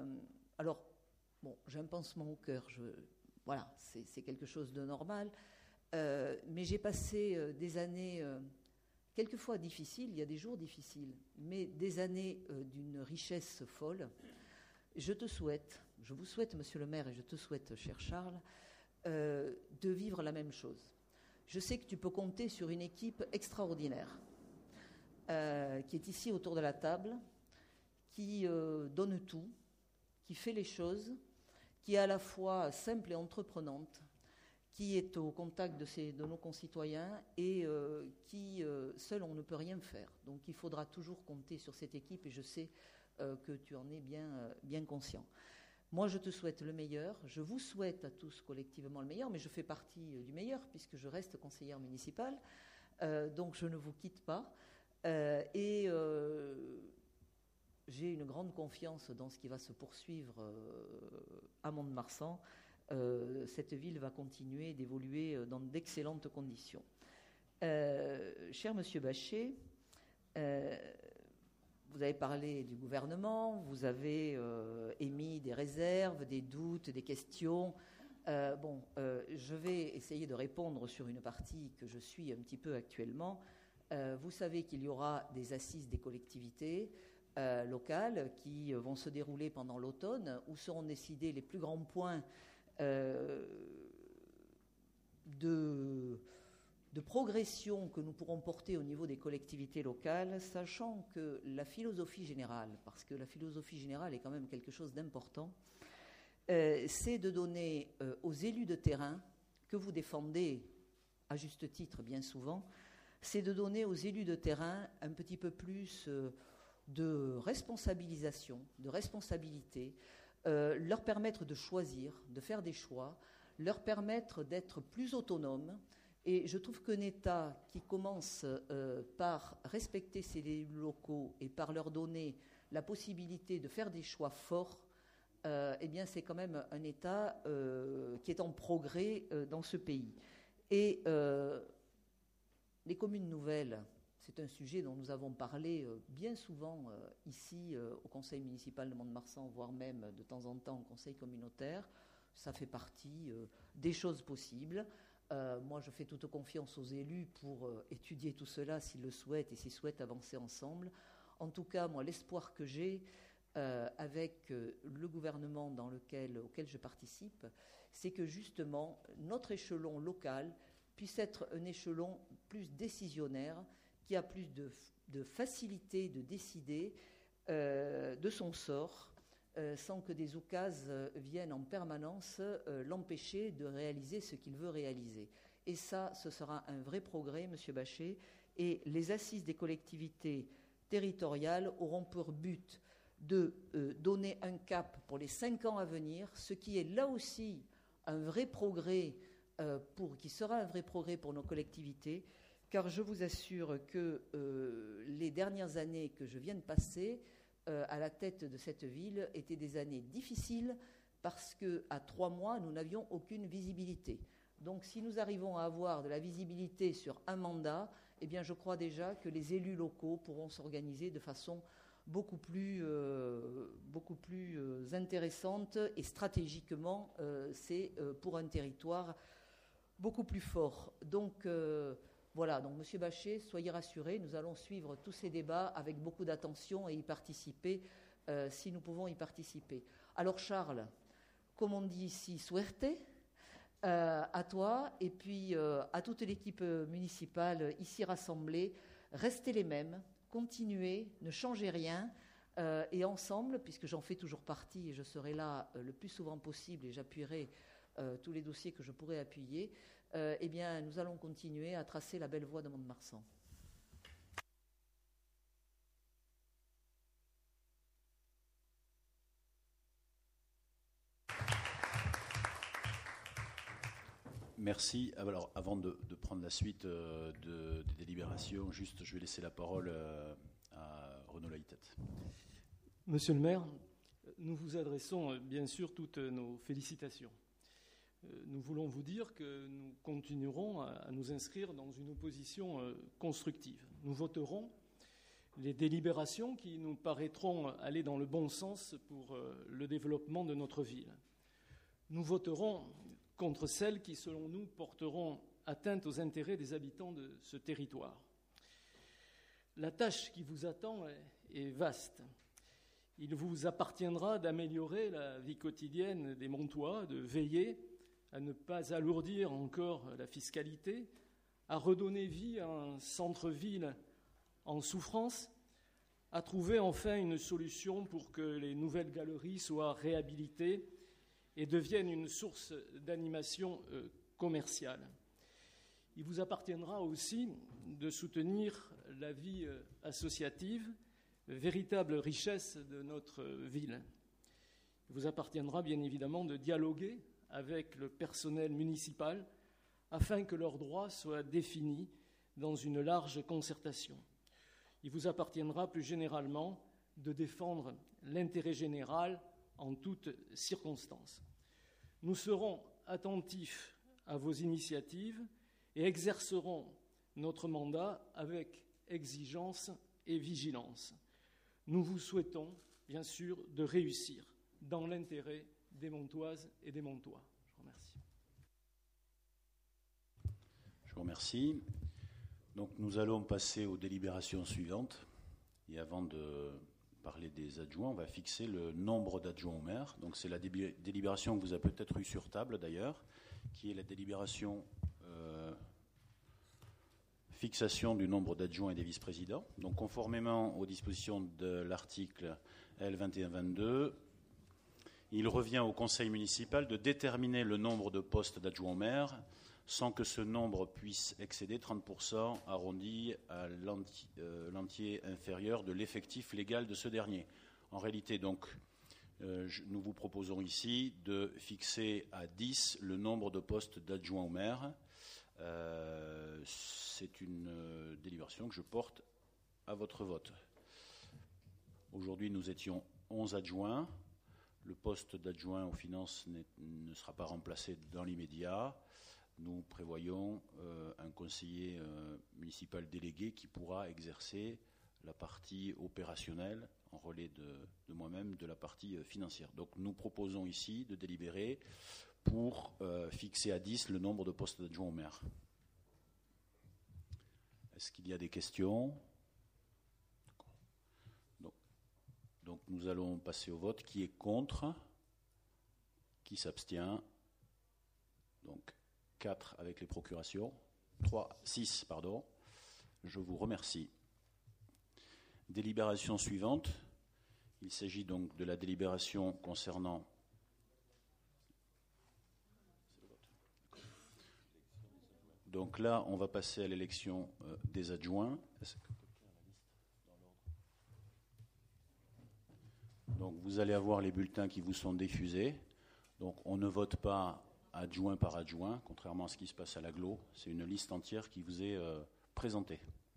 j'ai un pansement au cœur, c'est quelque chose de normal, mais j'ai passé des années... quelquefois difficiles, il y a des jours difficiles, mais des années d'une richesse folle. Je vous souhaite, monsieur le maire, et je te souhaite, cher Charles, de vivre la même chose. Je sais que tu peux compter sur une équipe extraordinaire qui est ici autour de la table, qui donne tout, qui fait les choses, qui est à la fois simple et entreprenante, qui est au contact de nos concitoyens et qui, seul, on ne peut rien faire. Donc il faudra toujours compter sur cette équipe et je sais que tu en es bien conscient. Moi, je te souhaite le meilleur. Je vous souhaite à tous collectivement le meilleur, mais je fais partie du meilleur puisque je reste conseillère municipale. Donc je ne vous quitte pas. Et j'ai une grande confiance dans ce qui va se poursuivre à Mont-de-Marsan. Cette ville va continuer d'évoluer dans d'excellentes conditions. Cher Monsieur Bachet, vous avez parlé du gouvernement, vous avez émis des réserves, des doutes, des questions. Je vais essayer de répondre sur une partie que je suis un petit peu actuellement. Vous savez qu'il y aura des assises des collectivités locales qui vont se dérouler pendant l'automne, où seront décidés les plus grands points de progression que nous pourrons porter au niveau des collectivités locales, sachant que la philosophie générale, parce que la philosophie générale est quand même quelque chose d'important, c'est de donner aux élus de terrain, que vous défendez à juste titre bien souvent, c'est de donner aux élus de terrain un petit peu plus de responsabilisation, de responsabilité, leur permettre de choisir, de faire des choix, leur permettre d'être plus autonomes. Et je trouve qu'un État qui commence par respecter ses élus locaux et par leur donner la possibilité de faire des choix forts, eh bien c'est quand même un État qui est en progrès dans ce pays. Et les communes nouvelles, c'est un sujet dont nous avons parlé bien souvent ici au conseil municipal de Mont-de-Marsan, voire même de temps en temps au conseil communautaire. Ça fait partie des choses possibles. Moi, je fais toute confiance aux élus pour étudier tout cela s'ils le souhaitent et s'ils souhaitent avancer ensemble. En tout cas, moi, l'espoir que j'ai avec le gouvernement auquel je participe, c'est que justement, notre échelon local puisse être un échelon plus décisionnaire, qui a plus de facilité de décider de son sort, sans que des oukases viennent en permanence l'empêcher de réaliser ce qu'il veut réaliser. Et ça, ce sera un vrai progrès, Monsieur Bachet, et les assises des collectivités territoriales auront pour but de donner un cap pour les 5 ans à venir, ce qui est là aussi un vrai progrès, qui sera un vrai progrès pour nos collectivités, car je vous assure que les dernières années que je viens de passer à la tête de cette ville étaient des années difficiles parce qu'à 3 mois, nous n'avions aucune visibilité. Donc si nous arrivons à avoir de la visibilité sur un mandat, eh bien je crois déjà que les élus locaux pourront s'organiser de façon beaucoup plus intéressante et stratégiquement, c'est pour un territoire beaucoup plus fort. Donc voilà, donc Monsieur Bachet, soyez rassurés, nous allons suivre tous ces débats avec beaucoup d'attention et y participer si nous pouvons y participer. Alors Charles, comme on dit ici, suerte à toi et puis à toute l'équipe municipale ici rassemblée, restez les mêmes, continuez, ne changez rien et ensemble, puisque j'en fais toujours partie et je serai là le plus souvent possible et j'appuierai tous les dossiers que je pourrai appuyer, eh bien, nous allons continuer à tracer la belle voie de Mont-de-Marsan. Merci. Alors, avant de prendre la suite des délibérations, juste, je vais laisser la parole à Renaud Laïtet. Monsieur le maire, nous vous adressons bien sûr toutes nos félicitations. Nous voulons vous dire que nous continuerons à nous inscrire dans une opposition constructive. Nous voterons les délibérations qui nous paraîtront aller dans le bon sens pour le développement de notre ville. Nous voterons contre celles qui, selon nous, porteront atteinte aux intérêts des habitants de ce territoire. La tâche qui vous attend est vaste. Il vous appartiendra d'améliorer la vie quotidienne des Montois, de veiller à ne pas alourdir encore la fiscalité, à redonner vie à un centre-ville en souffrance, à trouver enfin une solution pour que les nouvelles galeries soient réhabilitées et deviennent une source d'animation commerciale. Il vous appartiendra aussi de soutenir la vie associative, véritable richesse de notre ville. Il vous appartiendra bien évidemment de dialoguer avec le personnel municipal afin que leurs droits soient définis dans une large concertation. Il vous appartiendra plus généralement de défendre l'intérêt général en toutes circonstances. Nous serons attentifs à vos initiatives et exercerons notre mandat avec exigence et vigilance. Nous vous souhaitons, bien sûr, de réussir dans l'intérêt des Montoises et des Montois. Je vous remercie. Je vous remercie. Donc nous allons passer aux délibérations suivantes. Et avant de parler des adjoints, on va fixer le nombre d'adjoints au maire. Donc c'est la délibération que vous avez peut-être eue sur table d'ailleurs, qui est la délibération fixation du nombre d'adjoints et des vice-présidents. Donc conformément aux dispositions de l'article L2122, il revient au conseil municipal de déterminer le nombre de postes d'adjoints au maire sans que ce nombre puisse excéder 30% arrondi à l'entier inférieur de l'effectif légal de ce dernier. En réalité, donc, nous vous proposons ici de fixer à 10 le nombre de postes d'adjoints au maire. C'est une délibération que je porte à votre vote. Aujourd'hui, nous étions 11 adjoints. Le poste d'adjoint aux finances ne sera pas remplacé dans l'immédiat. Nous prévoyons un conseiller municipal délégué qui pourra exercer la partie opérationnelle en relais de moi-même de la partie financière. Donc nous proposons ici de délibérer pour fixer à 10 le nombre de postes d'adjoints au maire. Est-ce qu'il y a des questions ? Donc nous allons passer au vote. Qui est contre ? Qui s'abstient ? Donc 4 avec les procurations. 6, pardon. Je vous remercie. Délibération suivante. Il s'agit donc de la délibération concernant donc là, on va passer à l'élection des adjoints. Donc vous allez avoir les bulletins qui vous sont diffusés. Donc on ne vote pas adjoint par adjoint, contrairement à ce qui se passe à l'agglo. C'est une liste entière qui vous est présentée.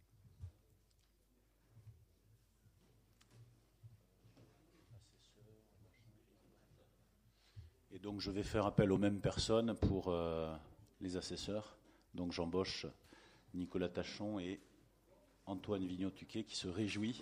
Et donc je vais faire appel aux mêmes personnes pour les assesseurs. Donc j'embauche Nicolas Tachon et Antoine Vignon-Tuquet qui se réjouit.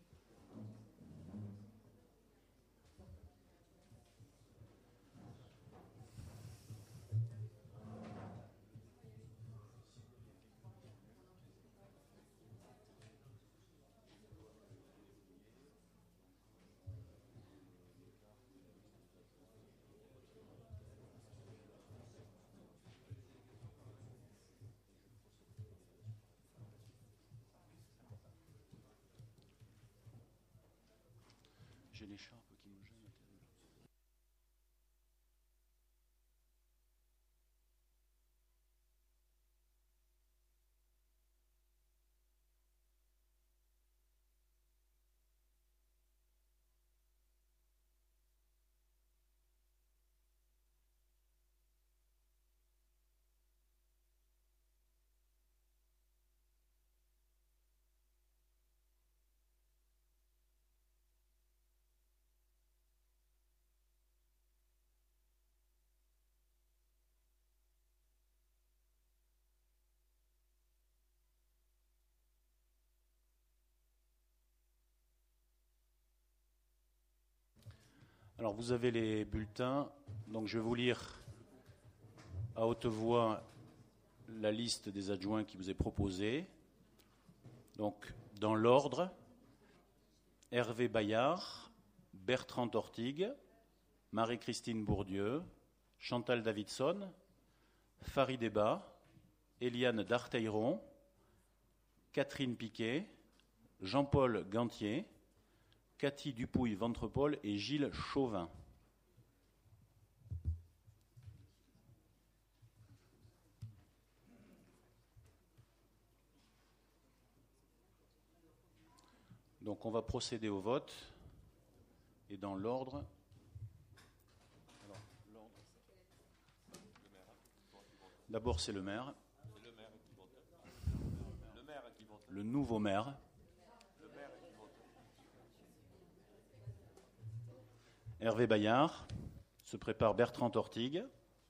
J'ai l'écharpe qui me gêne. Alors vous avez les bulletins, donc je vais vous lire à haute voix la liste des adjoints qui vous est proposée. Donc dans l'ordre, Hervé Bayard, Bertrand Tortigue, Marie-Christine Bourdieu, Chantal Davidson, Farid Eba, Eliane Darteyron, Catherine Piquet, Jean-Paul Gantier, Cathy Dupouille-Ventrepol et Gilles Chauvin. Donc on va procéder au vote et dans l'ordre. D'abord c'est le maire. Le nouveau maire. Hervé Bayard. Se prépare Bertrand Tortigue.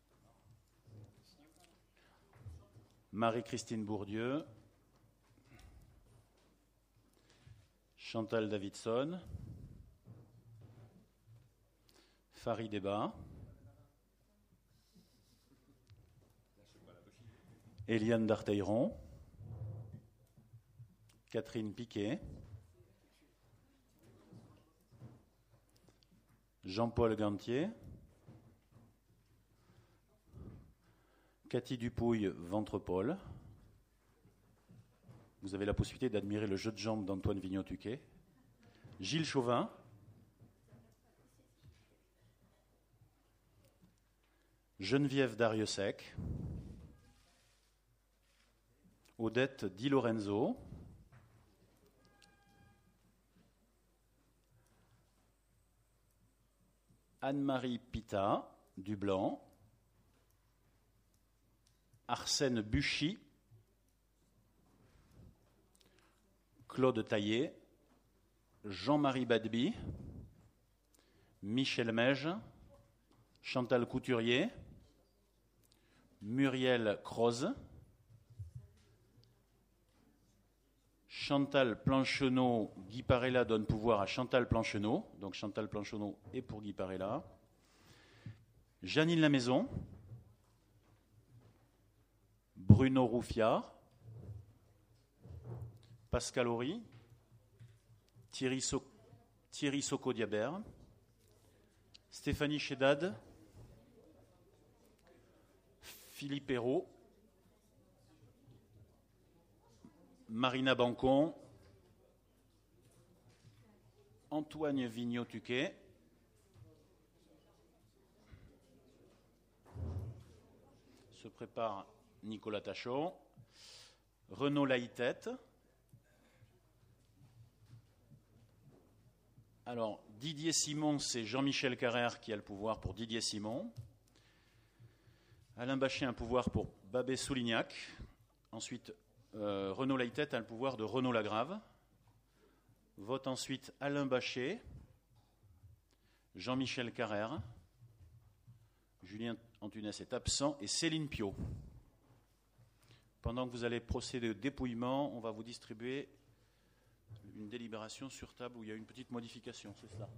Marie-Christine Bourdieu. Chantal Davidson. Farid Eba. Eliane Darteyron. Catherine Piquet. Jean-Paul Gantier. Cathy Dupouille, Ventrepole. Vous avez la possibilité d'admirer le jeu de jambes d'Antoine Vignon-Tuquet. Gilles Chauvin. Geneviève Dariussec. Odette Di Lorenzo. Anne-Marie Pita, Dublanc. Arsène Buchy. Claude Taillé. Jean-Marie Badby. Michel Meige. Chantal Couturier. Muriel Croze. Chantal Plancheneau, Guy Parella donne pouvoir à Chantal Plancheneau. Donc Chantal Plancheneau est pour Guy Parella. Janine Lamaison. Bruno Roufiard. Pascal Horry. Thierry Socco-Diabert. Stéphanie Chédad. Philippe Hérault. Marina Bancon, Antoine Vignon-Tuquet, se prépare Nicolas Tachon, Renaud Laïtette. Alors, Didier Simon, c'est Jean-Michel Carrère qui a le pouvoir pour Didier Simon. Alain Bachet a un pouvoir pour Babet Soulignac. Ensuite, Renaud Laïtette a le pouvoir de Renaud Lagrave. Vote ensuite Alain Bachet, Jean-Michel Carrère, Julien Antunes est absent et Céline Pio. Pendant que vous allez procéder au dépouillement, on va vous distribuer une délibération sur table où il y a une petite modification, c'est cela.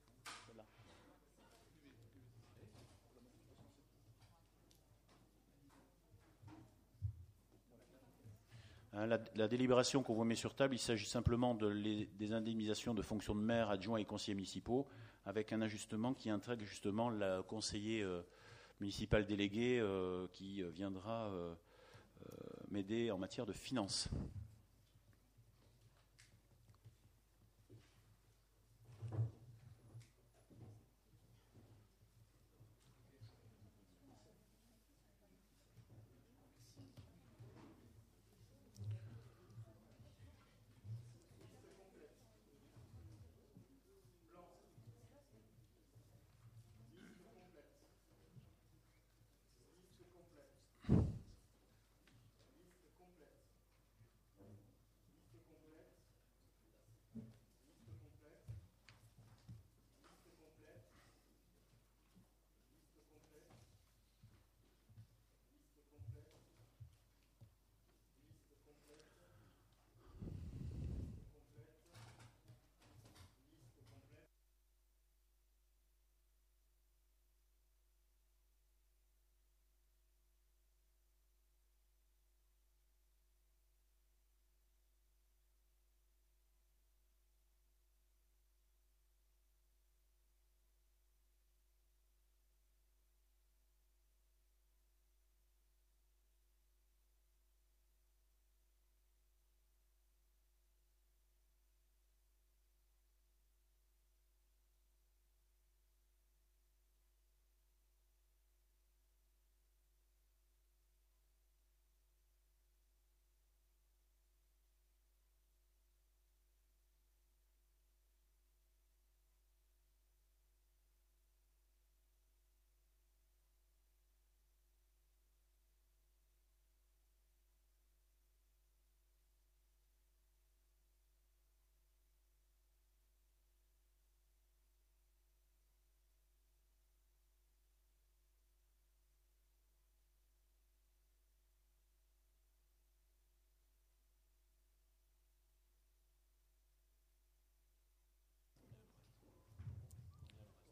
La délibération qu'on vous met sur table, il s'agit simplement des indemnisations de fonctions de maire, adjoints et conseillers municipaux, avec un ajustement qui intègre justement le conseiller municipal délégué qui viendra m'aider en matière de finances.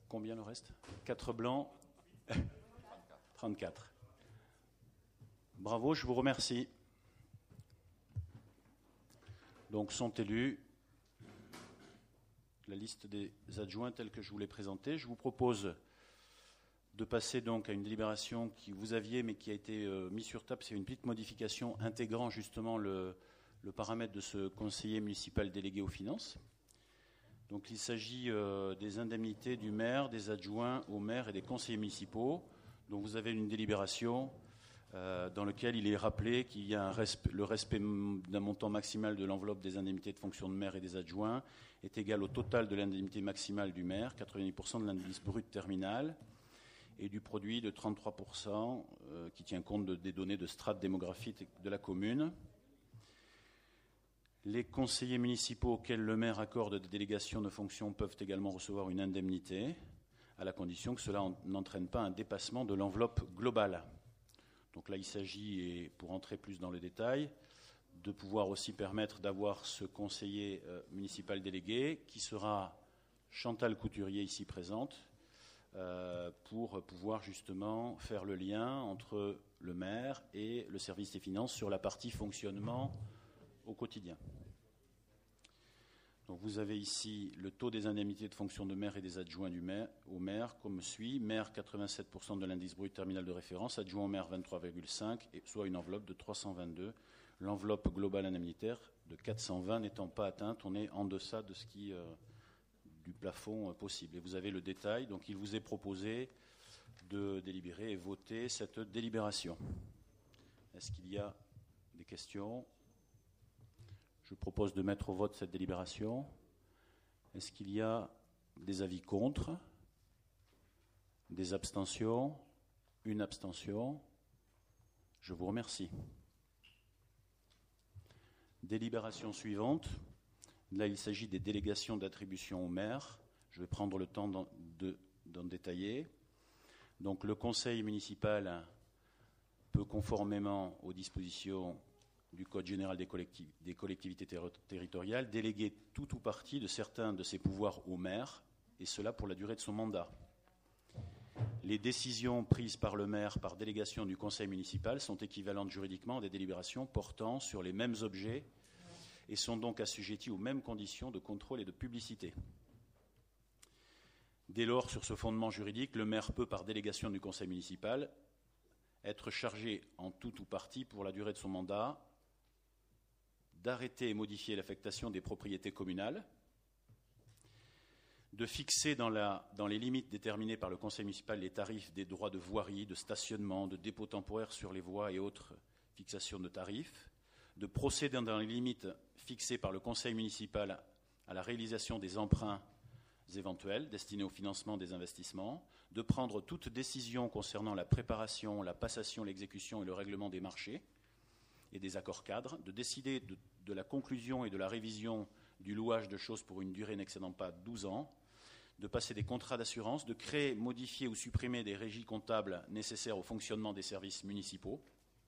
Combien le reste? 4 blancs. 34. Bravo, je vous remercie. Donc sont élus la liste des adjoints telle que je vous l'ai présentée. Je vous propose de passer donc à une délibération que vous aviez mais qui a été mise sur table. C'est une petite modification intégrant justement le paramètre de ce conseiller municipal délégué aux finances. Donc il s'agit des indemnités du maire, des adjoints au maire et des conseillers municipaux. Donc vous avez une délibération dans laquelle il est rappelé qu'il y a le respect d'un montant maximal de l'enveloppe des indemnités de fonction de maire et des adjoints est égal au total de l'indemnité maximale du maire, 90% de l'indice brut terminal, et du produit de 33% qui tient compte des données de strate démographique de la commune. Les conseillers municipaux auxquels le maire accorde des délégations de fonctions peuvent également recevoir une indemnité, à la condition que cela n'entraîne pas un dépassement de l'enveloppe globale. Donc là, il s'agit, et pour entrer plus dans le détail, de pouvoir aussi permettre d'avoir ce conseiller municipal délégué, qui sera Chantal Couturier, ici présente, pour pouvoir justement faire le lien entre le maire et le service des finances sur la partie fonctionnement au quotidien. Donc vous avez ici le taux des indemnités de fonction de maire et des adjoints au maire comme suit. Maire 87% de l'indice brut terminal de référence, adjoint au maire 23,5, soit une enveloppe de 322. L'enveloppe globale indemnitaire de 420 n'étant pas atteinte, on est en deçà de ce qui du plafond possible. Et vous avez le détail, donc il vous est proposé de délibérer et voter cette délibération. Est-ce qu'il y a des questions ? Je propose de mettre au vote cette délibération. Est-ce qu'il y a des avis contre? Des abstentions? Une abstention? Je vous remercie. Délibération suivante. Là, il s'agit des délégations d'attribution au maire. Je vais prendre le temps d'en détailler. Donc, le conseil municipal peut, conformément aux dispositions du Code général des collectivités territoriales, déléguer tout ou partie de certains de ses pouvoirs au maire, et cela pour la durée de son mandat. Les décisions prises par le maire par délégation du conseil municipal sont équivalentes juridiquement à des délibérations portant sur les mêmes objets et sont donc assujetties aux mêmes conditions de contrôle et de publicité. Dès lors, sur ce fondement juridique, le maire peut, par délégation du conseil municipal, être chargé en tout ou partie pour la durée de son mandat d'arrêter et modifier l'affectation des propriétés communales, de fixer dans les limites déterminées par le conseil municipal les tarifs des droits de voirie, de stationnement, de dépôt temporaire sur les voies et autres fixations de tarifs, de procéder dans les limites fixées par le conseil municipal à la réalisation des emprunts éventuels destinés au financement des investissements, de prendre toute décision concernant la préparation, la passation, l'exécution et le règlement des marchés et des accords cadres, de décider de la conclusion et de la révision du louage de choses pour une durée n'excédant pas 12 ans, de passer des contrats d'assurance, de créer, modifier ou supprimer des régies comptables nécessaires au fonctionnement des services municipaux,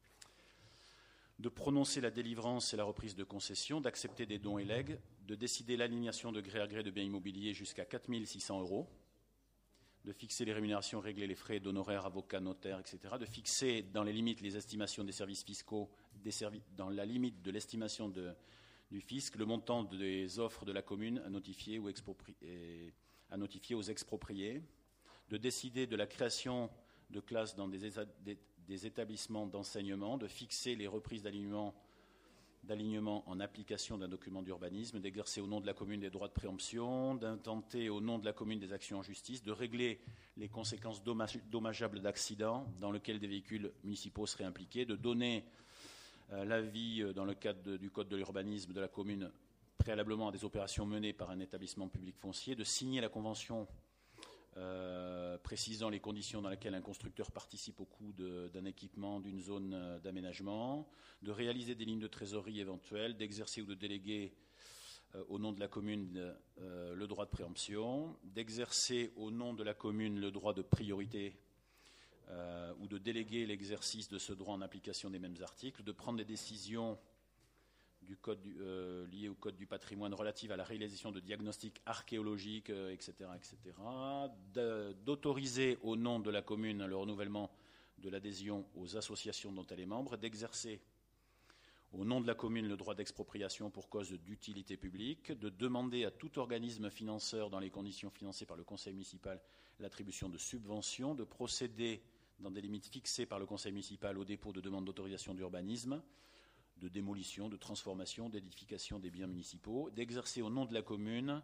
de prononcer la délivrance et la reprise de concessions, d'accepter des dons et legs, de décider l'alignation de gré à gré de biens immobiliers jusqu'à 4 600 €, de fixer les rémunérations, régler les frais d'honoraires, avocats, notaires, etc., de fixer dans les limites les estimations des services fiscaux, dans la limite de l'estimation du fisc, le montant des offres de la commune à notifier, aux expropriés, de décider de la création de classes dans des établissements d'enseignement, de fixer les reprises d'alignement en application d'un document d'urbanisme, d'exercer au nom de la commune des droits de préemption, d'intenter au nom de la commune des actions en justice, de régler les conséquences dommageables d'accidents dans lesquels des véhicules municipaux seraient impliqués, de donner l'avis dans le cadre du code de l'urbanisme de la commune préalablement à des opérations menées par un établissement public foncier, de signer la convention précisant les conditions dans lesquelles un constructeur participe au coût d'un équipement d'une zone d'aménagement, de réaliser des lignes de trésorerie éventuelles, d'exercer ou de déléguer au nom de la commune le droit de préemption, d'exercer au nom de la commune le droit de priorité ou de déléguer l'exercice de ce droit en application des mêmes articles, de prendre des décisions liées au code du patrimoine relatives à la réalisation de diagnostics archéologiques, etc., d'autoriser au nom de la commune le renouvellement de l'adhésion aux associations dont elle est membre, d'exercer au nom de la commune le droit d'expropriation pour cause d'utilité publique, de demander à tout organisme financeur dans les conditions financées par le conseil municipal l'attribution de subventions, de procéder dans des limites fixées par le conseil municipal au dépôt de demandes d'autorisation d'urbanisme, de démolition, de transformation, d'édification des biens municipaux, d'exercer au nom de la commune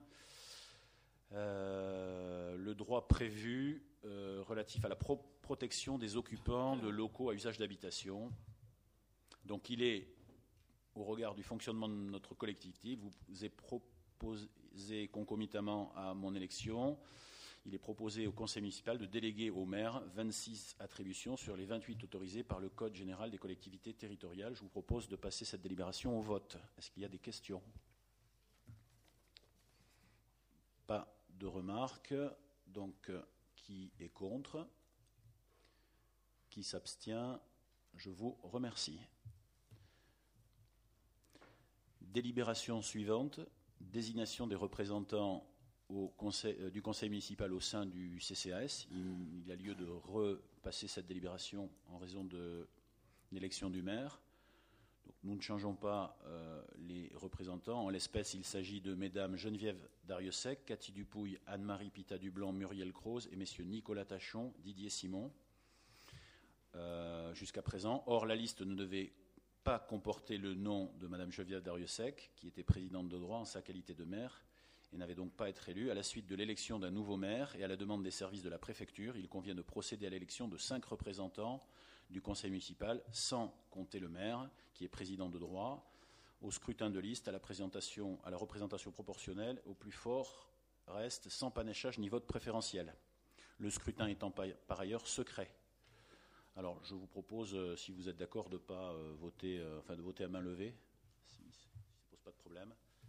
le droit prévu relatif à la protection des occupants de locaux à usage d'habitation. Donc il est, au regard du fonctionnement de notre collectivité, vous est proposé concomitamment à mon élection, il est proposé au conseil municipal de déléguer au maire 26 attributions sur les 28 autorisées par le Code général des collectivités territoriales. Je vous propose de passer cette délibération au vote. Est-ce qu'il y a des questions ? Pas de remarques. Donc, qui est contre ? Qui s'abstient ? Je vous remercie. Délibération suivante. Désignation des représentants du conseil municipal au sein du CCAS. Il a lieu de repasser cette délibération en raison de l'élection du maire. Donc, nous ne changeons pas les représentants. En l'espèce, il s'agit de mesdames Geneviève Dariussec, Cathy Dupouille, Anne-Marie Pita-Dublanc, Muriel Croze et messieurs Nicolas Tachon, Didier Simon. Jusqu'à présent. Or, la liste ne devait pas comporter le nom de madame Geneviève Dariussec, qui était présidente de droit en sa qualité de maire, et n'avait donc pas à être élue. À la suite de l'élection d'un nouveau maire et à la demande des services de la préfecture, il convient de procéder à l'élection de 5 représentants du conseil municipal, sans compter le maire, qui est président de droit, au scrutin de liste, à la représentation proportionnelle, au plus fort reste sans panachage ni vote préférentiel. Le scrutin étant par ailleurs secret. Alors, je vous propose, si vous êtes d'accord, de pas voter, de voter à main levée, si ça ne pose pas de problème.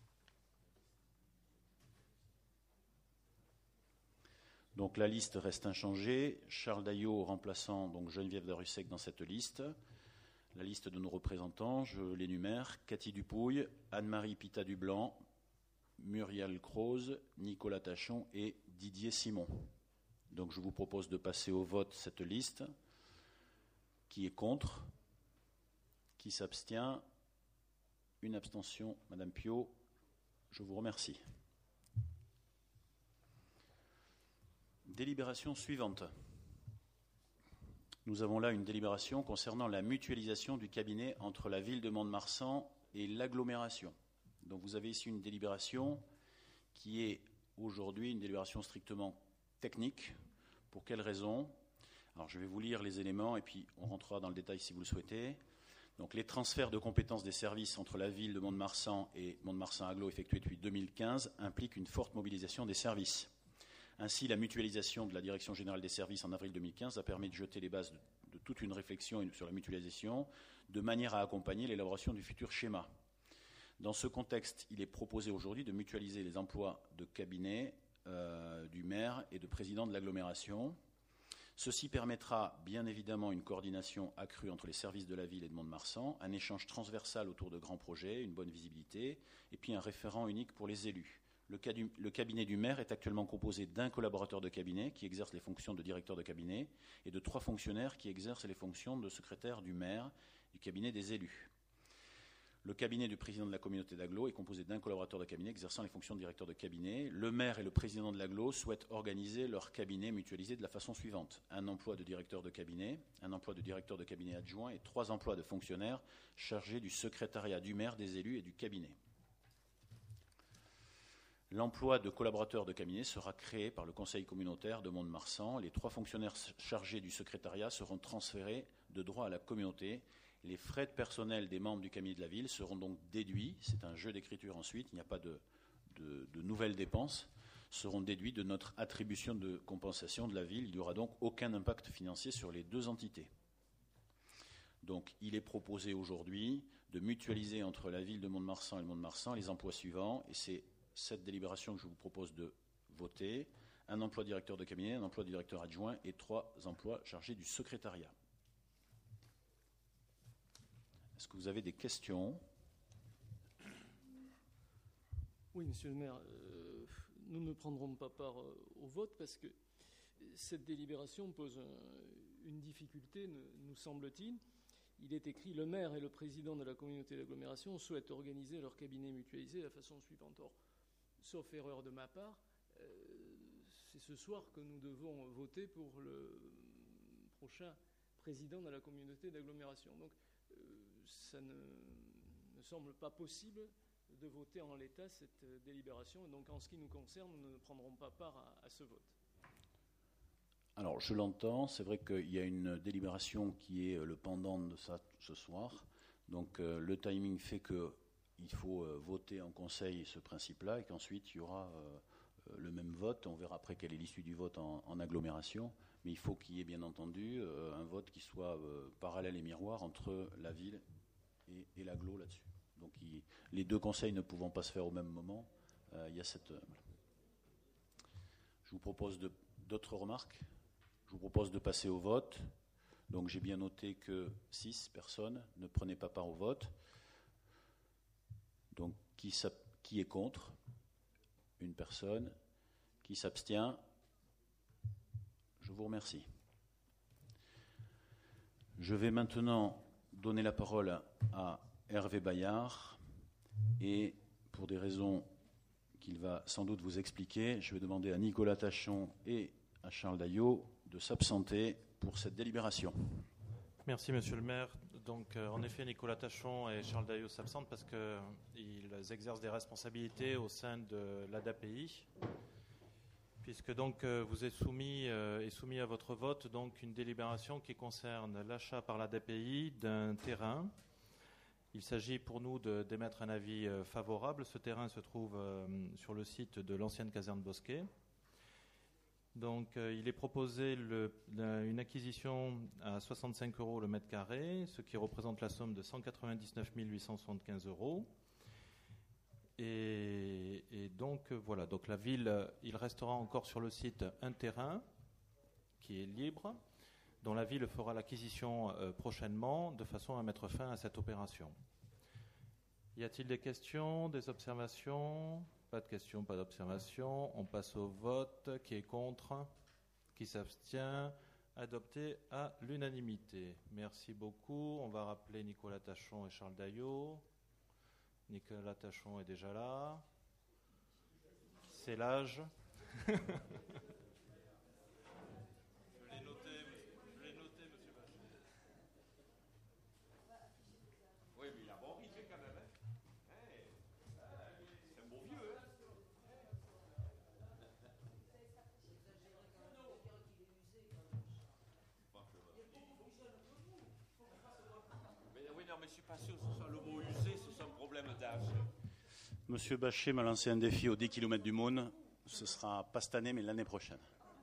Donc la liste reste inchangée. Charles Daillot remplaçant donc Geneviève Dariussec dans cette liste. La liste de nos représentants, je l'énumère. Cathy Dupouille, Anne-Marie Pita-Dublanc, Muriel Croze, Nicolas Tachon et Didier Simon. Donc je vous propose de passer au vote cette liste. Qui est contre? Qui s'abstient? Une abstention, Madame Piot. Je vous remercie. Délibération suivante. Nous avons là une délibération concernant la mutualisation du cabinet entre la ville de Mont-de-Marsan et l'agglomération. Donc vous avez ici une délibération qui est aujourd'hui une délibération strictement technique. Pour quelle raison? Alors je vais vous lire les éléments et puis on rentrera dans le détail si vous le souhaitez. Donc les transferts de compétences des services entre la ville de Mont-de-Marsan et Mont-de-Marsan Agglo effectués depuis 2015 impliquent une forte mobilisation des services. Ainsi, la mutualisation de la Direction générale des services en avril 2015 a permis de jeter les bases de toute une réflexion sur la mutualisation de manière à accompagner l'élaboration du futur schéma. Dans ce contexte, il est proposé aujourd'hui de mutualiser les emplois de cabinet du maire et de président de l'agglomération. Ceci permettra bien évidemment une coordination accrue entre les services de la ville et de Mont-de-Marsan, un échange transversal autour de grands projets, une bonne visibilité et puis un référent unique pour les élus. Le cabinet du maire est actuellement composé d'un collaborateur de cabinet qui exerce les fonctions de directeur de cabinet et de 3 fonctionnaires qui exercent les fonctions de secrétaire du maire du cabinet des élus. Le cabinet du président de la communauté d'Agglo est composé d'un collaborateur de cabinet exerçant les fonctions de directeur de cabinet. Le maire et le président de l'Agglo souhaitent organiser leur cabinet mutualisé de la façon suivante. Un emploi de directeur de cabinet, un emploi de directeur de cabinet adjoint et 3 emplois de fonctionnaires chargés du secrétariat du maire, des élus et du cabinet. L'emploi de collaborateurs de cabinet sera créé par le conseil communautaire de Mont-de-Marsan. Les 3 fonctionnaires chargés du secrétariat seront transférés de droit à la communauté. Les frais de personnel des membres du cabinet de la ville seront donc déduits, c'est un jeu d'écriture ensuite, il n'y a pas de nouvelles dépenses, seront déduits de notre attribution de compensation de la ville. Il n'y aura donc aucun impact financier sur les 2 entités. Donc il est proposé aujourd'hui de mutualiser entre la ville de Mont-de-Marsan et le Mont-de-Marsan les emplois suivants, et c'est cette délibération que je vous propose de voter. Un emploi de directeur de cabinet, un emploi de directeur adjoint et 3 emplois chargés du secrétariat. Est-ce que vous avez des questions? Oui, monsieur le maire, nous ne prendrons pas part au vote parce que cette délibération pose une difficulté, nous semble-t-il. Il est écrit « Le maire et le président de la communauté d'agglomération souhaitent organiser leur cabinet mutualisé de la façon suivante ». Or, sauf erreur de ma part, c'est ce soir que nous devons voter pour le prochain président de la communauté d'agglomération. Donc, ça ne semble pas possible de voter en l'état cette délibération. Donc, en ce qui nous concerne, nous ne prendrons pas part à ce vote. Alors, je l'entends. C'est vrai qu'il y a une délibération qui est le pendant de ça ce soir. Donc, le timing fait qu'il faut voter en conseil ce principe-là et qu'ensuite, il y aura le même vote. On verra après quelle est l'issue du vote en agglomération. Mais il faut qu'il y ait, bien entendu, un vote qui soit parallèle et miroir entre la ville et l'agglo là-dessus. Donc, les deux conseils ne pouvant pas se faire au même moment, il y a cette... Je vous propose d'autres remarques. Je vous propose de passer au vote. Donc j'ai bien noté que 6 personnes ne prenaient pas part au vote. Donc qui est contre? Une personne. Qui s'abstient? Je vous remercie. Je vais maintenant donner la parole à Hervé Bayard et pour des raisons qu'il va sans doute vous expliquer, je vais demander à Nicolas Tachon et à Charles Daillot de s'absenter pour cette délibération. Merci, monsieur le maire. Donc, en effet, Nicolas Tachon et Charles Daillot s'absentent parce qu'ils exercent des responsabilités au sein de l'ADAPI, puisque donc vous est soumis à votre vote donc une délibération qui concerne l'achat par l'ADAPI d'un terrain. Il s'agit pour nous d'émettre un avis favorable. Ce terrain se trouve sur le site de l'ancienne caserne Bosquet. Donc, il est proposé une acquisition à 65 € le mètre carré, ce qui représente la somme de 199 875 €. Et donc, voilà. Donc, la ville, il restera encore sur le site un terrain qui est libre, dont la ville fera l'acquisition prochainement, de façon à mettre fin à cette opération. Y a-t-il des questions, des observations ? Pas de questions, pas d'observations. On passe au vote. Qui est contre? Qui s'abstient? Adopté à l'unanimité. Merci beaucoup. On va rappeler Nicolas Tachon et Charles Daillot. Nicolas Tachon est déjà là. C'est l'âge. Je l'ai noté, monsieur Bachet. Oui, mais il a bon riche quand même. C'est un beau vieux. Mais oui, non, mais je suis pas sûr que ce soit le mot usé, ce soit un problème d'âge. Monsieur Bachet m'a lancé un défi aux 10 km du Maune. Ce sera pas cette année, mais l'année prochaine.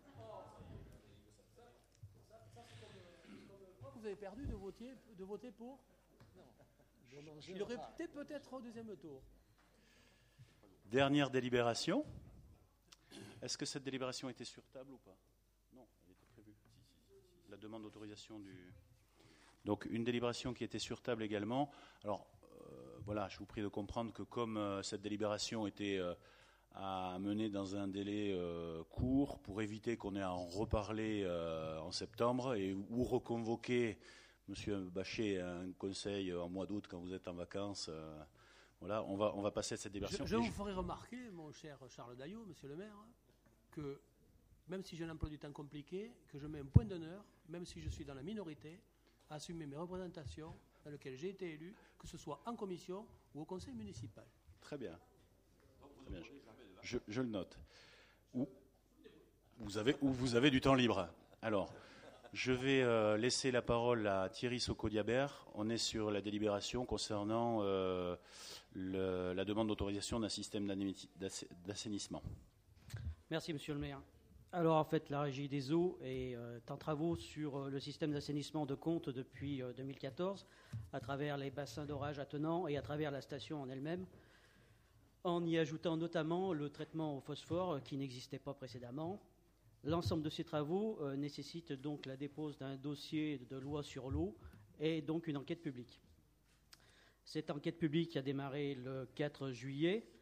Vous avez perdu de voter pour? Non. Il aurait peut-être au deuxième tour. Dernière délibération. Est-ce que cette délibération était sur table ou pas? Non, elle était prévue. La demande d'autorisation du... Donc une délibération qui était sur table également. Alors voilà, je vous prie de comprendre que comme cette délibération était à mener dans un délai court pour éviter qu'on ait à en reparler en septembre et ou reconvoquer Monsieur Bachet à un conseil en mois d'août quand vous êtes en vacances. Voilà, on va passer à cette délibération. Je vous ferai remarquer, mon cher Charles Daillot, monsieur le maire, que même si j'ai un emploi du temps compliqué, que je mets un point d'honneur, même si je suis dans la minorité, à assumer mes représentations dans lesquelles j'ai été élu, que ce soit en commission ou au conseil municipal. Très bien. Très bien. Je le note. Ou vous avez du temps libre. Alors, je vais laisser la parole à Thierry Socodiabert. On est sur la délibération concernant la demande d'autorisation d'un système d'assainissement. Merci, monsieur le maire. Alors, en fait, la Régie des eaux est en travaux sur le système d'assainissement de Contes depuis 2014, à travers les bassins d'orage attenants et à travers la station en elle-même, en y ajoutant notamment le traitement au phosphore qui n'existait pas précédemment. L'ensemble de ces travaux nécessite donc la dépose d'un dossier de loi sur l'eau et donc une enquête publique. Cette enquête publique a démarré le 4 juillet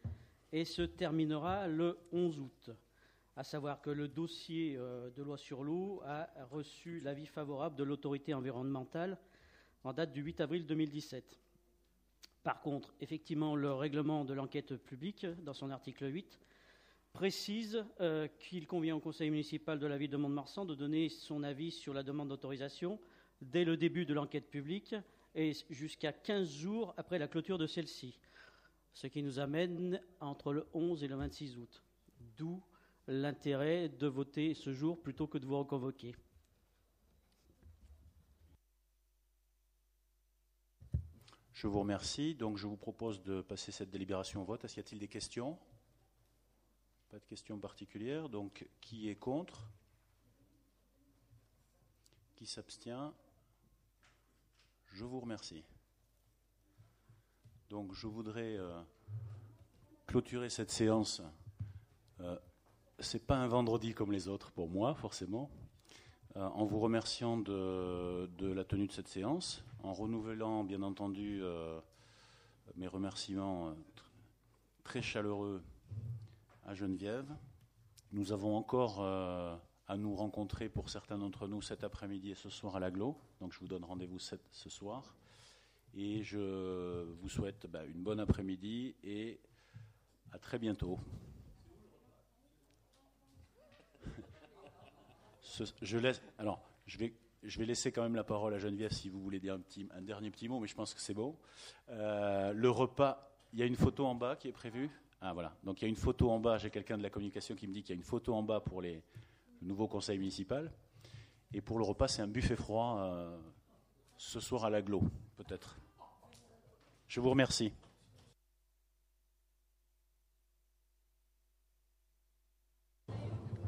et se terminera le 11 août. À savoir que le dossier de loi sur l'eau a reçu l'avis favorable de l'autorité environnementale en date du 8 avril 2017. Par contre, effectivement, le règlement de l'enquête publique, dans son article 8, précise qu'il convient au conseil municipal de la ville de Mont-de-Marsan de donner son avis sur la demande d'autorisation dès le début de l'enquête publique et jusqu'à 15 jours après la clôture de celle-ci, ce qui nous amène entre le 11 et le 26 août. D'où l'intérêt de voter ce jour plutôt que de vous reconvoquer. Je vous remercie. Donc, je vous propose de passer cette délibération au vote. Est-ce qu'il y a-t-il des questions ? Pas de questions particulières. Donc, qui est contre ? Qui s'abstient ? Je vous remercie. Donc, je voudrais clôturer cette séance. Ce n'est pas un vendredi comme les autres pour moi, forcément. En vous remerciant de la tenue de cette séance, en renouvelant, bien entendu, mes remerciements très chaleureux à Geneviève. Nous avons encore à nous rencontrer pour certains d'entre nous cet après-midi et ce soir à l'Aglo. Donc je vous donne rendez-vous ce soir. Et je vous souhaite une bonne après-midi et à très bientôt. Je vais laisser quand même la parole à Geneviève si vous voulez dire un dernier petit mot, mais je pense que c'est bon. Le repas, il y a une photo en bas qui est prévue. Ah voilà, donc il y a une photo en bas, j'ai quelqu'un de la communication qui me dit qu'il y a une photo en bas pour le nouveau conseil municipal. Et pour le repas, c'est un buffet froid ce soir à l'Aglo, peut-être. Je vous remercie.